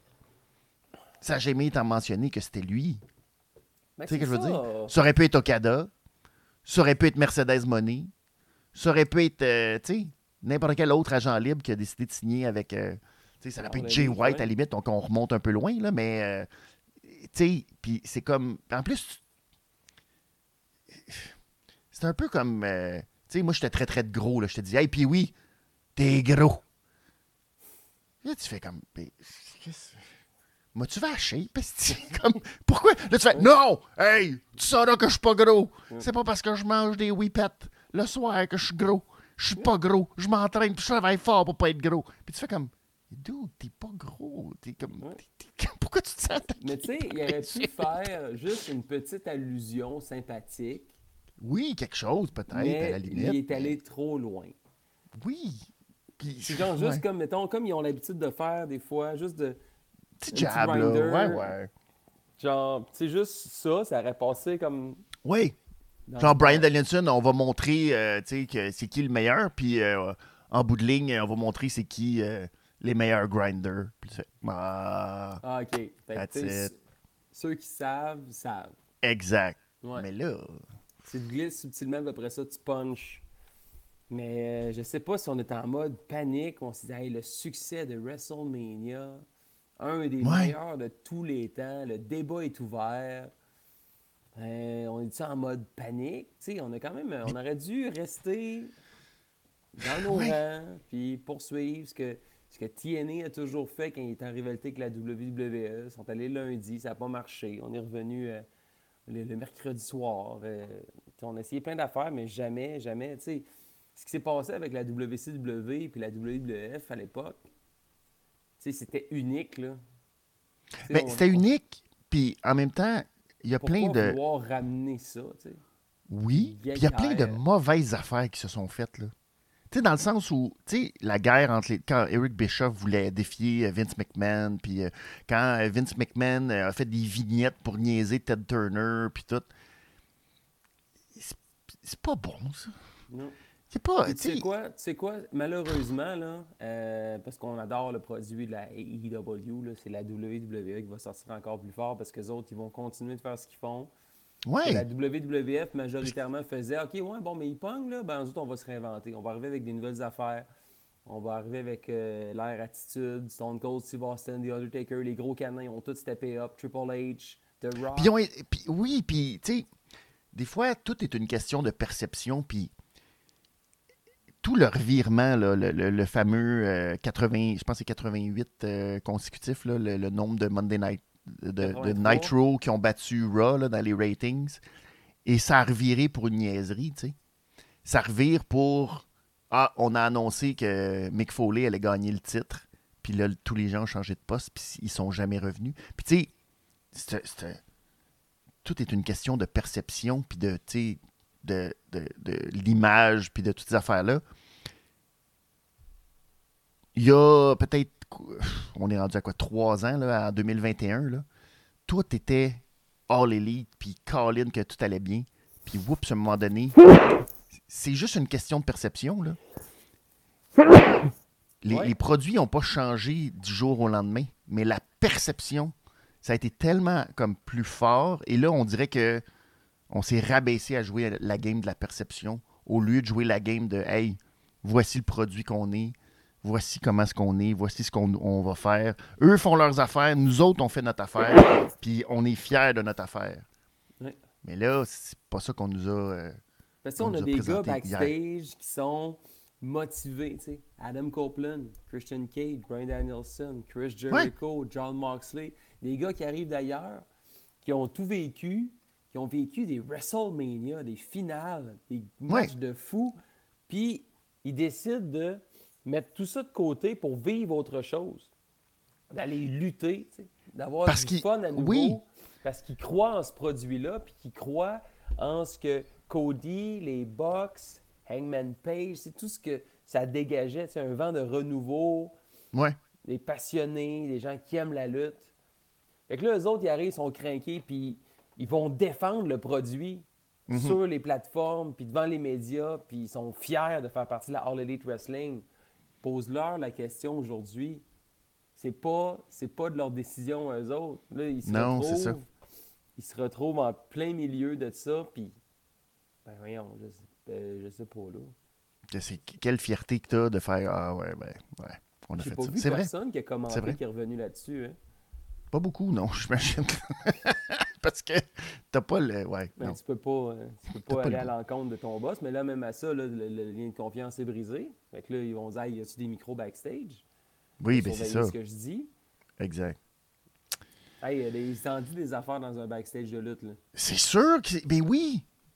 ça n'a jamais été mentionné que c'était lui. Mais Tu sais ce que je veux c'est dire? ça. Ça aurait pu être Okada. Ça aurait pu être Mercedes Money. Ça aurait pu être, euh, tu sais, n'importe quel autre agent libre qui a décidé de signer avec. euh, tu sais, ça aurait pu On être a Jay dit, White ouais. à la limite, donc on remonte un peu loin, là, mais. euh, tu sais, puis c'est comme. En plus, c'est un peu comme. euh, tu sais, moi, j'étais très, très de gros, là. Je te dis, hey, puis oui, t'es gros. Là, tu fais comme. ben, qu'est-ce- Moi, tu vas hacher, comme. Pourquoi? Là, tu fais, non! Hey, tu sauras que je suis pas gros. C'est pas parce que je mange des whippets le soir que je suis gros. Je suis pas gros. Je m'entraîne, puis je travaille fort pour pas être gros. Puis tu fais comme, dude, t'es pas gros. T'es comme, Ouais. t'es- t'es- pourquoi tu te sens attaqué? Mais tu sais, il aurait pu faire juste une petite allusion sympathique, Oui, quelque chose peut-être, à mais la il limite. est allé trop loin. Oui. Puis, C'est genre juste ouais. comme, mettons, comme ils ont l'habitude de faire des fois, juste de. Petit un jab, petit là. grinder. Ouais, ouais. Genre, c'est juste ça, ça aurait passé comme. Oui. dans Genre, le Brian temps. Danielson, on va montrer euh, tu sais, que c'est qui le meilleur, puis euh, en bout de ligne, on va montrer c'est qui euh, les meilleurs grinders. Puis tu fais, ah, Ah, ok. Fait que, That's tu sais, it. ceux qui savent, savent. exact. Ouais. Mais là, Tu te glisses subtilement, puis après ça, tu punches. Mais euh, je sais pas si on est en mode panique, on s'est dit, hey, le succès de WrestleMania, un des Ouais. meilleurs de tous les temps, le débat est ouvert. Euh, on est en mode panique? Tu sais, on a quand même, on aurait dû rester dans nos Ouais. rangs, puis poursuivre ce que, ce que T N A a toujours fait quand il est en rivalité avec la W W E. Ils sont allés lundi, ça n'a pas marché. On est revenu euh, le, le mercredi soir. Euh, on a essayé plein d'affaires, mais jamais, jamais. Tu sais, ce qui s'est passé avec la W C W et la W W F à l'époque, tu sais, c'était unique, là. Tu sais, ben, on- c'était unique, puis en même temps, il y a Pourquoi plein de. vouloir ramener ça, tu sais? Oui, puis il y a plein de Guerre. mauvaises affaires qui se sont faites, là. Tu sais, dans le sens où, tu sais, la guerre entre les. Quand Eric Bischoff voulait défier euh, Vince McMahon, puis euh, quand euh, Vince McMahon euh, a fait des vignettes pour niaiser Ted Turner, puis tout. C'est c'est pas bon, ça. Non. C'est pas. Puis tu sais Tu sais, quoi? Tu sais quoi? Malheureusement, là, euh, parce qu'on adore le produit de la A E W, là, c'est la W W E qui va sortir encore plus fort parce que les autres, ils vont continuer de faire ce qu'ils font. Que la ouais. W W F majoritairement faisait, OK, ouais, bon, mais ils pognent, là, ben nous autres, on va se réinventer. On va arriver avec des nouvelles affaires. On va arriver avec euh, l'air attitude, Stone Cold, Steve Austin, The Undertaker, les gros canins, ils ont tous steppé up, Triple H, The Rock. Puis, ils ont- puis oui, puis, tu sais, des fois, tout est une question de perception, puis tout leur virement, là, le, le- le fameux euh, quatre-vingts, je pense que c'est quatre-vingt-huit euh, consécutifs, là, le, le nombre de Monday Night, de, de quatre-vingt-trois. Nitro qui ont battu Raw là, dans les ratings, et ça a reviré pour une niaiserie, tu sais. Ça revire pour, ah, on a annoncé que Mick Foley allait gagner le titre, puis là, tous les gens ont changé de poste, puis ils sont jamais revenus. Puis tu sais, c'est- c'est- tout est une question de perception, puis de, tu sais, de, de, de l'image, puis de toutes ces affaires-là. Il y a peut-être, on est rendu à quoi, trois ans, là, en deux mille vingt et un, là, tout était all elite, puis Colin que tout allait bien, puis whoops, à un moment donné, c'est juste une question de perception, là. Les, Ouais. les produits n'ont pas changé du jour au lendemain, mais la perception, ça a été tellement comme plus fort, et là, on dirait que on s'est rabaissé à jouer la game de la perception au lieu de jouer la game de hey, voici le produit qu'on est, voici comment est-ce qu'on est, voici ce qu'on on va faire. Eux font leurs affaires, nous autres on fait notre affaire, puis on est fiers de notre affaire. Ouais. Mais là, c'est pas ça qu'on nous a. euh, Parce que on on a nous a des gars présenté backstage qui sont motivés, tu sais. Adam Copeland, Christian Cage, Bryan Danielson, Chris Jericho, John Moxley. Des gars qui arrivent d'ailleurs, qui ont tout vécu, qui ont vécu des WrestleMania, des finales, des matchs de fou, puis ils décident de mettre tout ça de côté pour vivre autre chose. D'aller lutter, tu sais, d'avoir Parce du qu'ils- fun à nouveau. oui. Parce qu'ils croient en ce produit-là, puis qu'ils croient en ce que Cody, les Bucks, Hangman Page, c'est tout ce que ça dégageait, c'est un vent de renouveau, Ouais. des passionnés, des gens qui aiment la lutte. Fait que là, eux autres, ils arrivent, ils sont craqués, puis ils vont défendre le produit Mhm. sur les plateformes, puis devant les médias, puis ils sont fiers de faire partie de la All Elite Wrestling. Pose-leur la question aujourd'hui. C'est pas, c'est pas de leur décision, eux autres. Là, ils se Non, retrouvent, c'est ça. ils se retrouvent en plein milieu de ça, puis ben voyons, je sais, ben, je sais pas, là. Que c'est- quelle fierté que t'as de faire ah ouais, ben, ouais, on a J'ai fait pas ça. vu C'est vrai. personne qui a C'est commenté vrai. qui est revenu là-dessus. Hein. Pas beaucoup, non, j'imagine. Parce que t'as pas le. Ouais, Ben, non. tu peux pas, euh, tu peux T'as pas pas aller le à goût. l'encontre de ton boss, mais là, même à ça, là, le, le lien de confiance est brisé. Fait que là, ils vont dire, hey, y a-tu des micros backstage? Oui, Faut ben c'est surveiller ça. ce que je dis. Exact. Hey, euh, ils t'en disent des affaires dans un backstage de lutte, là. C'est sûr que. c'est- Ben oui!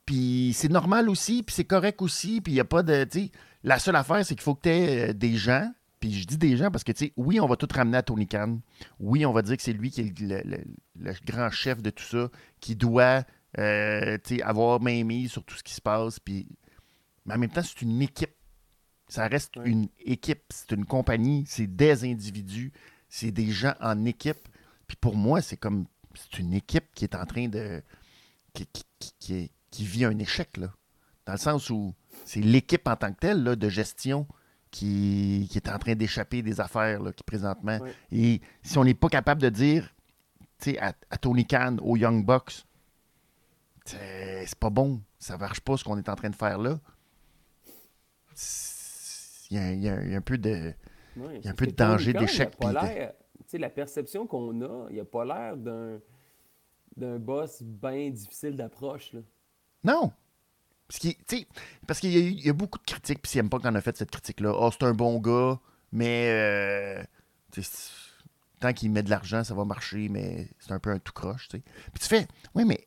Puis c'est normal aussi, puis c'est correct aussi, puis il n'y a pas de... tu sais, la seule affaire, c'est qu'il faut que tu aies des gens, puis je dis des gens parce que, tu sais, oui, on va tout ramener à Tony Khan. Oui, on va dire que c'est lui qui est le, le- le grand chef de tout ça, qui doit euh, tu sais, avoir main mise sur tout ce qui se passe, puis... Mais en même temps, c'est une équipe. Ça reste Ouais. une équipe, c'est une compagnie, c'est des individus, c'est des gens en équipe. Puis pour moi, c'est comme... C'est une équipe qui est en train de... qui, qui, qui- qui est- qui vit un échec, là. Dans le sens où c'est l'équipe en tant que telle, là, de gestion qui, qui est en train d'échapper des affaires, là, qui présentement. Ouais. Et si on n'est pas capable de dire, tu sais, à, à Tony Khan, aux Young Bucks, c'est c'est pas bon, ça marche pas ce qu'on est en train de faire là. C'est- Il y a, il y a- il y a un peu de... Ouais, Il y a un parce peu que de danger Tony Khan, d'échec, Il a pas puis de- l'air. Tu sais, la perception qu'on a, il a pas l'air d'un d'un boss bien difficile d'approche, là. Non! Parce qu'il tu sais, parce qu'il y, a eu- il y a beaucoup de critiques, puis c'est même pas qu'on a fait cette critique-là. Ah, c'est un bon gars, mais euh, tu sais, c'est- tant qu'il met de l'argent, ça va marcher, mais c'est un peu un tout croche, tu sais. Puis tu fais, oui, mais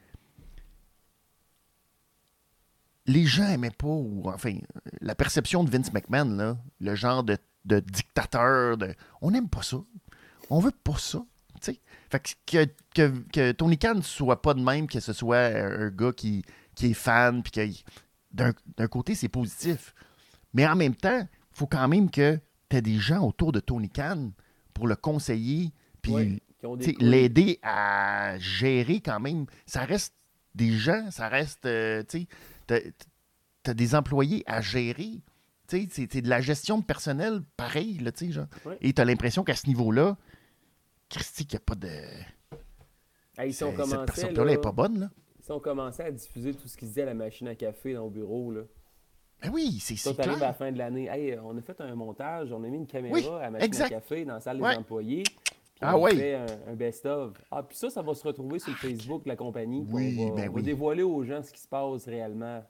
les gens aimaient pas, ou enfin, la perception de Vince McMahon, là, le genre de, de dictateur, de, on n'aime pas ça. On veut pas ça, tu sais. Fait que, que, que, que Tony Khan ne soit pas de même, que ce soit un, un gars qui, qui est fan, puis que d'un d'un côté, c'est positif. Mais en même temps, il faut quand même que tu aies des gens autour de Tony Khan pour le conseiller, puis Ouais, qui ont tu des sais, couilles. l'aider à gérer quand même. Ça reste des gens, ça reste, euh, tu sais, t'as- t'as des employés à gérer. Tu sais, c'est c'est de la gestion de personnel pareil, là, tu sais, genre. Ouais. Et tu as l'impression qu'à ce niveau-là, Christy, qu'il n'y a pas de... Hey, si on c'est- Cette commençait, perception-là là, n'est pas bonne, là. si on commençait à diffuser tout ce qui se dit à la machine à café dans le bureau, là. Ben oui, c'est Si c'est on arrive à la clair. fin de l'année, hey, on a fait un montage, on a mis une caméra Oui, à la machine exact. à café dans la salle Ouais. des employés, puis Ah on oui. fait un, un best-of. Ah, puis ça, ça va se retrouver sur le Facebook de la compagnie, puis Oui, on va, ben on va oui. dévoiler aux gens ce qui se passe réellement.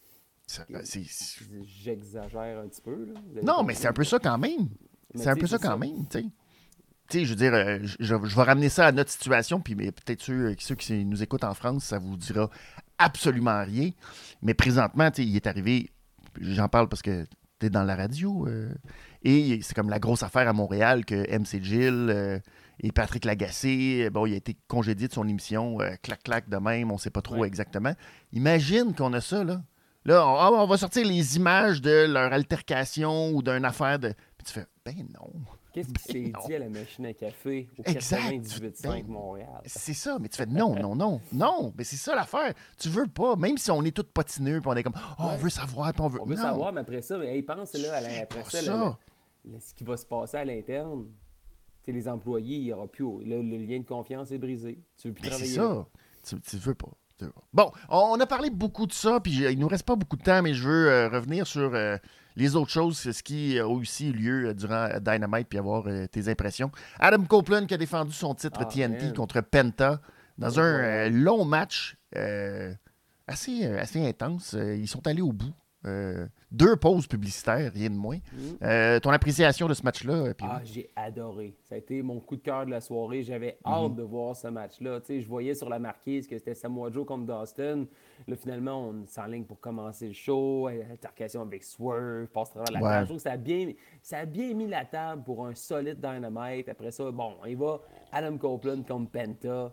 Ça- c'est- c'est- J'exagère un petit peu, là. Vous avez Non, compris. mais c'est un peu ça quand même. Mais C'est un tu peu sais, ça c'est quand ça. même, tu sais. Tu sais, je veux dire, euh, je, je vais ramener ça à notre situation, puis mais peut-être ceux, ceux qui nous écoutent en France, ça vous dira absolument rien. Mais présentement, tu sais, il est arrivé, j'en parle parce que tu es dans la radio, euh, et c'est comme la grosse affaire à Montréal que M C Gill euh, et Patrick Lagacé, bon, il a été congédié de son émission, euh, clac-clac de même, on sait pas trop Ouais. exactement. Imagine qu'on a ça, là. Là, on, ah, on va sortir les images de leur altercation ou d'une affaire de... Puis tu fais, ben non. Qu'est-ce qui s'est non. dit à la machine à café au Exact. quatre-vingt-dix-huit cinq Ben, Montréal? C'est ça, mais tu fais non, non, non, non. Mais c'est ça l'affaire. Tu veux pas, même si on est tous patineux, puis on est comme, oh, on Ouais. veut savoir, puis on veut. On veut non. savoir, mais après ça, mais, hey, pense là, à la- Fais après pas ça, ça. la- la- la- ce qui va se passer à l'interne. Tu sais, les employés, il y aura plus. Le, le lien de confiance est brisé. Tu veux plus Mais c'est travailler là. ça. Tu, tu veux pas. Tu veux pas. Bon, on a parlé beaucoup de ça, puis j'ai- il nous reste pas beaucoup de temps, mais je veux euh, revenir sur euh, les autres choses, ce qui a aussi eu lieu euh, durant euh, Dynamite, puis avoir euh, tes impressions. Adam Copeland qui a défendu son titre Ah, T N T man. contre Penta dans un euh, Incroyable. long match euh, assez, euh, assez intense. Euh, ils sont allés au bout. Euh, deux pauses publicitaires, rien de moins. Mm. Euh, ton appréciation de ce match-là, euh, puis Ah, j'ai adoré. Ça a été mon coup de cœur de la soirée. J'avais Mhm. hâte de voir ce match-là. Tu sais, je voyais sur la marquise que c'était Samoa Joe contre Dustin. Là, finalement, on s'enligne pour commencer le show. Altercation avec Swerve, passe à travers la Ouais. table. Je trouve que ça a, bien, ça a bien mis la table pour un solide Dynamite. Après ça, bon, il va Adam Copeland contre Penta.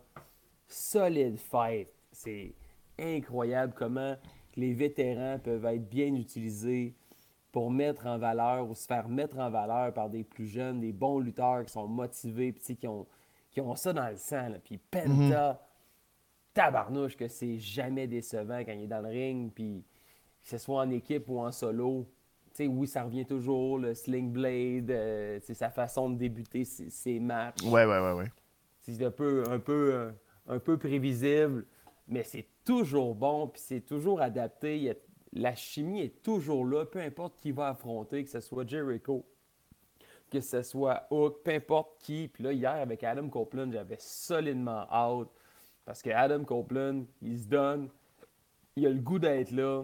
Solide fight. C'est incroyable comment les vétérans peuvent être bien utilisés pour mettre en valeur ou se faire mettre en valeur par des plus jeunes, des bons lutteurs qui sont motivés, puis tu sais, qui ont, qui ont ça dans le sang. Là. Puis Penta, tabarnouche que c'est jamais décevant quand il est dans le ring, puis que ce soit en équipe ou en solo. Tu sais, oui, ça revient toujours, le Sling Blade, euh, c'est sa façon de débuter ses, ses matchs. ouais, ouais, ouais, ouais. C'est un peu, un, peu, euh, un peu prévisible, mais c'est toujours bon, puis c'est toujours adapté. Il y a- la chimie est toujours là, peu importe qui va affronter, que ce soit Jericho, que ce soit Hook, peu importe qui. Puis là, hier, avec Adam Copeland, j'avais solidement hâte, parce que Adam Copeland, il se donne, il a le goût d'être là,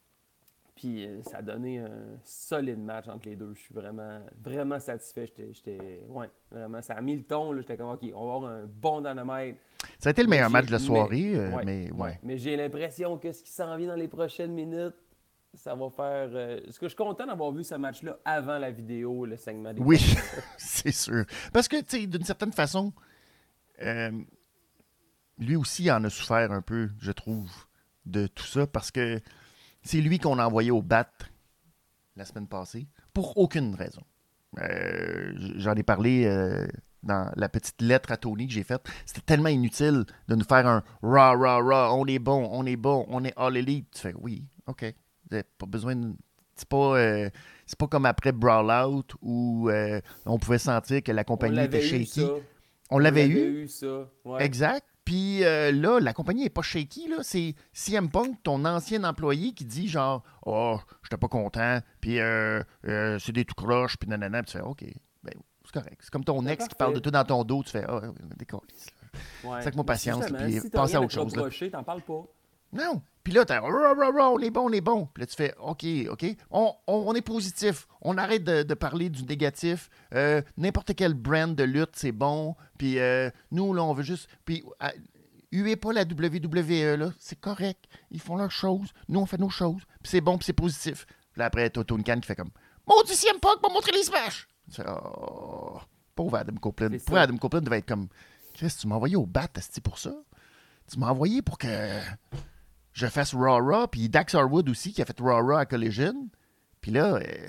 puis euh, ça a donné un solide match entre les deux. Je suis vraiment, vraiment satisfait. J'étais, j'étais- ouais, vraiment, ça a mis le ton. là. J'étais comme, OK, on va avoir un bon Dynamite. Ça a été le Mais meilleur j'ai- match de la mais- soirée, euh, ouais, mais ouais. Mais j'ai l'impression que ce qui s'en vient dans les prochaines minutes, ça va faire. euh, Est-ce que je suis content d'avoir vu ce match-là avant la vidéo, le segment des Oui, commentateurs. c'est sûr. Parce que, tu sais, d'une certaine façon, euh, lui aussi en a souffert un peu, je trouve, de tout ça, parce que c'est lui qu'on a envoyé au bat la semaine passée, pour aucune raison. Euh, j'en ai parlé euh, dans la petite lettre à Tony que j'ai faite. C'était tellement inutile de nous faire un « rah, rah, rah, on est bon, on est bon, on est all elite ». Tu fais « oui, OK, vous n'avez pas besoin de... » C'est pas, euh, c'est pas comme après Brawlout où euh, on pouvait sentir que la On compagnie était l'avait eu, shaky. ça. On l'avait eu, eu, ça. Ouais. exact. Puis euh, là, la compagnie n'est pas shaky. Là. C'est C M Punk, ton ancien employé, qui dit genre « Oh, j'étais pas content, puis euh, euh, c'est des tout croches, puis nanana. » Puis tu fais « OK, ben, c'est correct. » C'est comme ton C'est ex qui parfait. parle de tout dans ton dos. Tu fais « Ah, oh, décolle. Ouais. C'est avec mon Mais patience, justement, puis si t'as passe rien à à autre te chose, là. reprocher, t'en parles pas. » Non. Puis là, t'as « Rah, rah, rah, on est bon, on est bon. » Puis là, tu fais « OK, OK. On, on, on est positif. On arrête de, de parler du négatif. Euh, n'importe quel brand de lutte, c'est bon. Puis euh, nous, là, on veut juste... Puis à- huez pas la W W E, là. C'est correct. Ils font leurs choses. Nous, on fait nos choses. Puis c'est bon, puis c'est positif. Puis là, après, t'as Tony Khan qui fait comme « Maudit C M Punk m'a montré les smash! » Tu fais « Oh... » Pauvre Adam Copeland. C'est Pauvre ça. Adam Copeland devait être comme « Chris, tu m'as envoyé au bat, asti, pour ça? Tu m'as envoyé pour que... » je fasse Raw Raw, puis Dax Harwood aussi, qui a fait Raw Raw à Collision. Puis là, euh,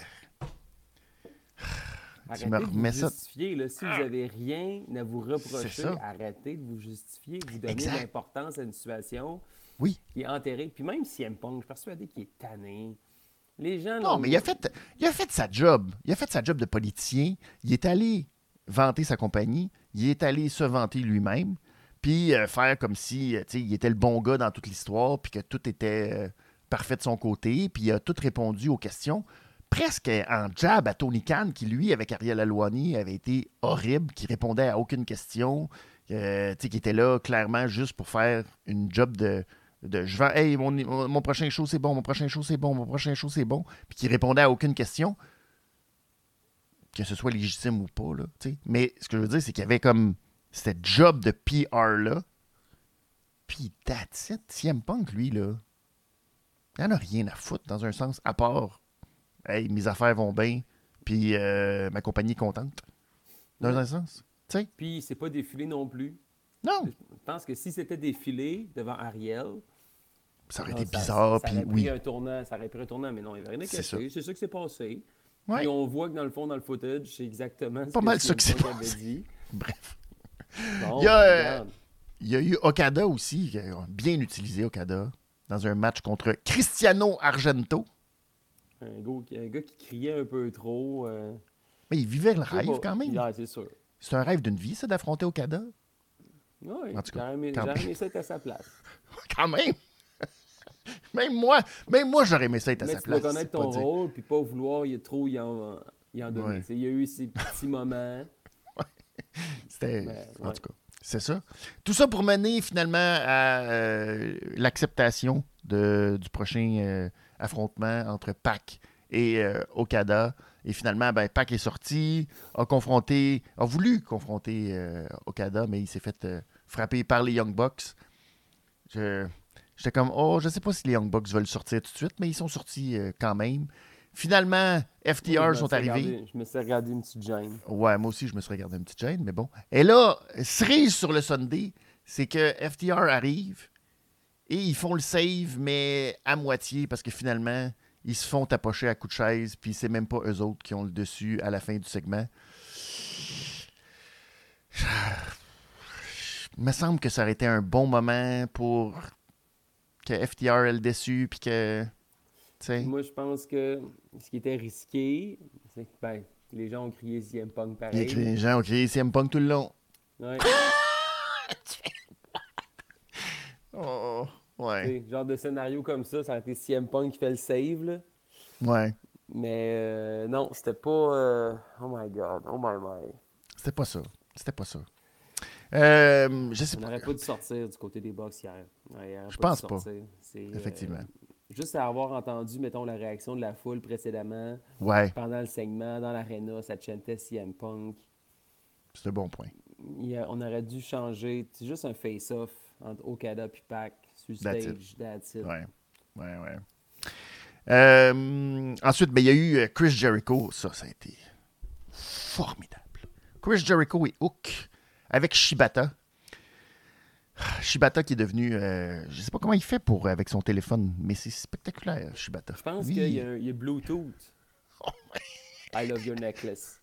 Arrêtez tu me de remets vous ça. justifier. Là. Si vous n'avez rien à vous C'est reprocher, ça. arrêtez de vous justifier. Vous donnez Exact. de l'importance à une situation Oui. qui est enterrée. Puis même si M Punk, je suis persuadé qu'il est tanné. Les gens... Non, l'ont- mais il a, fait, il a fait sa job. Il a fait sa job de politicien. Il est allé vanter sa compagnie. Il est allé se vanter lui-même. Puis euh, faire comme si, euh, tu sais, il était le bon gars dans toute l'histoire, puis que tout était euh, parfait de son côté. Puis il a tout répondu aux questions. Presque en jab à Tony Khan, qui lui, avec Ariel Helwani, avait été horrible, qui répondait à aucune question, euh, tu sais, qui était là clairement juste pour faire une job de, de je vends, hey, mon, mon, mon prochain show c'est bon, mon prochain show c'est bon, mon prochain show c'est bon, puis qui répondait à aucune question, que ce soit légitime ou pas, là, tu sais. Mais ce que je veux dire, c'est qu'il y avait comme cette job de P R-là, puis that's it. C M Punk, lui, là, il n'en a rien à foutre dans un sens, à part hey, mes affaires vont bien, puis euh, ma compagnie est contente. Dans Ouais. un sens. Tu sais? Puis c'est pas défilé non plus. Non! Je pense que si c'était défilé devant Ariel, Ça aurait non, été ça- bizarre, ça puis aurait pris oui. un tournant, ça aurait pris un tournant, mais non, il n'y avait rien à C'est cacher. C'est ça qui s'est passé. Ouais. Puis on voit que dans le fond, dans le footage, c'est exactement ce Pas que mal C ça M qui s'est Punk avait passé. dit. Bref. Bon, Il y a, euh, regarde. Il y a eu Okada aussi, qui a bien utilisé Okada, dans un match contre Cristiano Argento. Un gars, qui- un gars qui criait un peu trop. euh, Mais il vivait le je sais rêve pas. quand même. Ouais, c'est sûr. C'est un rêve d'une vie, ça, d'affronter Okada. Oui, En tout cas, j'aurais aimé, quand j'aurais même. aimé ça être à sa place. Quand même! Même moi, même moi, j'aurais aimé ça être à Mais sa tu dois place. connaître c'est pas ton dire. rôle, puis pas vouloir y trop y en, y en donner. Ouais. Tu sais, il y a eu ces petits moments. C'était, Ben, en ouais. tout cas, c'est ça. Tout ça pour mener finalement à euh, l'acceptation de, du prochain euh, affrontement entre Pac et euh, Okada. Et finalement, ben, Pac est sorti, a confronté, a voulu confronter euh, Okada, mais il s'est fait euh, frapper par les Young Bucks. Je, j'étais comme, oh, je sais pas si les Young Bucks veulent sortir tout de suite, mais ils sont sortis euh, quand même. Finalement, F T R Moi, je me sont suis arrivés. regardé- Je me suis regardé une petite gêne. Ouais, moi aussi, je me suis regardé une petite chaîne, mais bon. Et là, cerise sur le Sunday, c'est que F T R arrive et ils font le save, mais à moitié, parce que finalement, ils se font tapocher à coups de chaise, puis c'est même pas eux autres qui ont le dessus à la fin du segment. Il me semble que ça aurait été un bon moment pour que F T R ait le dessus, puis que... tu sais, Moi, je pense que ce qui était risqué, c'est que ben, les gens ont crié C M Punk il y a pareil. écrit- les gens ont crié C M Punk tout le long. Ouais. Oh, ouais, Tu sais, genre de scénario comme ça, ça a été C M Punk qui fait le save. Là. ouais. Mais euh, non, c'était pas. euh, Oh my god, oh my my. C'était pas ça. C'était pas ça. Euh, je sais On pas. n'aurait pas dû sortir du côté des box hier. Ouais, il aurait Je pas pense dû pas. sortir. C'est, euh, Effectivement. juste à avoir entendu, mettons, la réaction de la foule précédemment, Ouais, pendant le segment, dans l'aréna, ça chantait C M Punk. c'est un bon point. il y a- on aurait dû changer. C'est juste un face-off entre Okada et Pac sur le That's stage. That's it. Ouais, ouais, ouais. Euh, ensuite, ben, il y a eu euh, Chris Jericho. Ça, ça a été formidable. Chris Jericho et Hook avec Shibata. Shibata qui est devenu... euh, je sais pas comment il fait pour avec son téléphone, mais c'est spectaculaire, Shibata. Je pense Oui. qu'il y a, un- il y a Bluetooth. Oh, I love your necklace.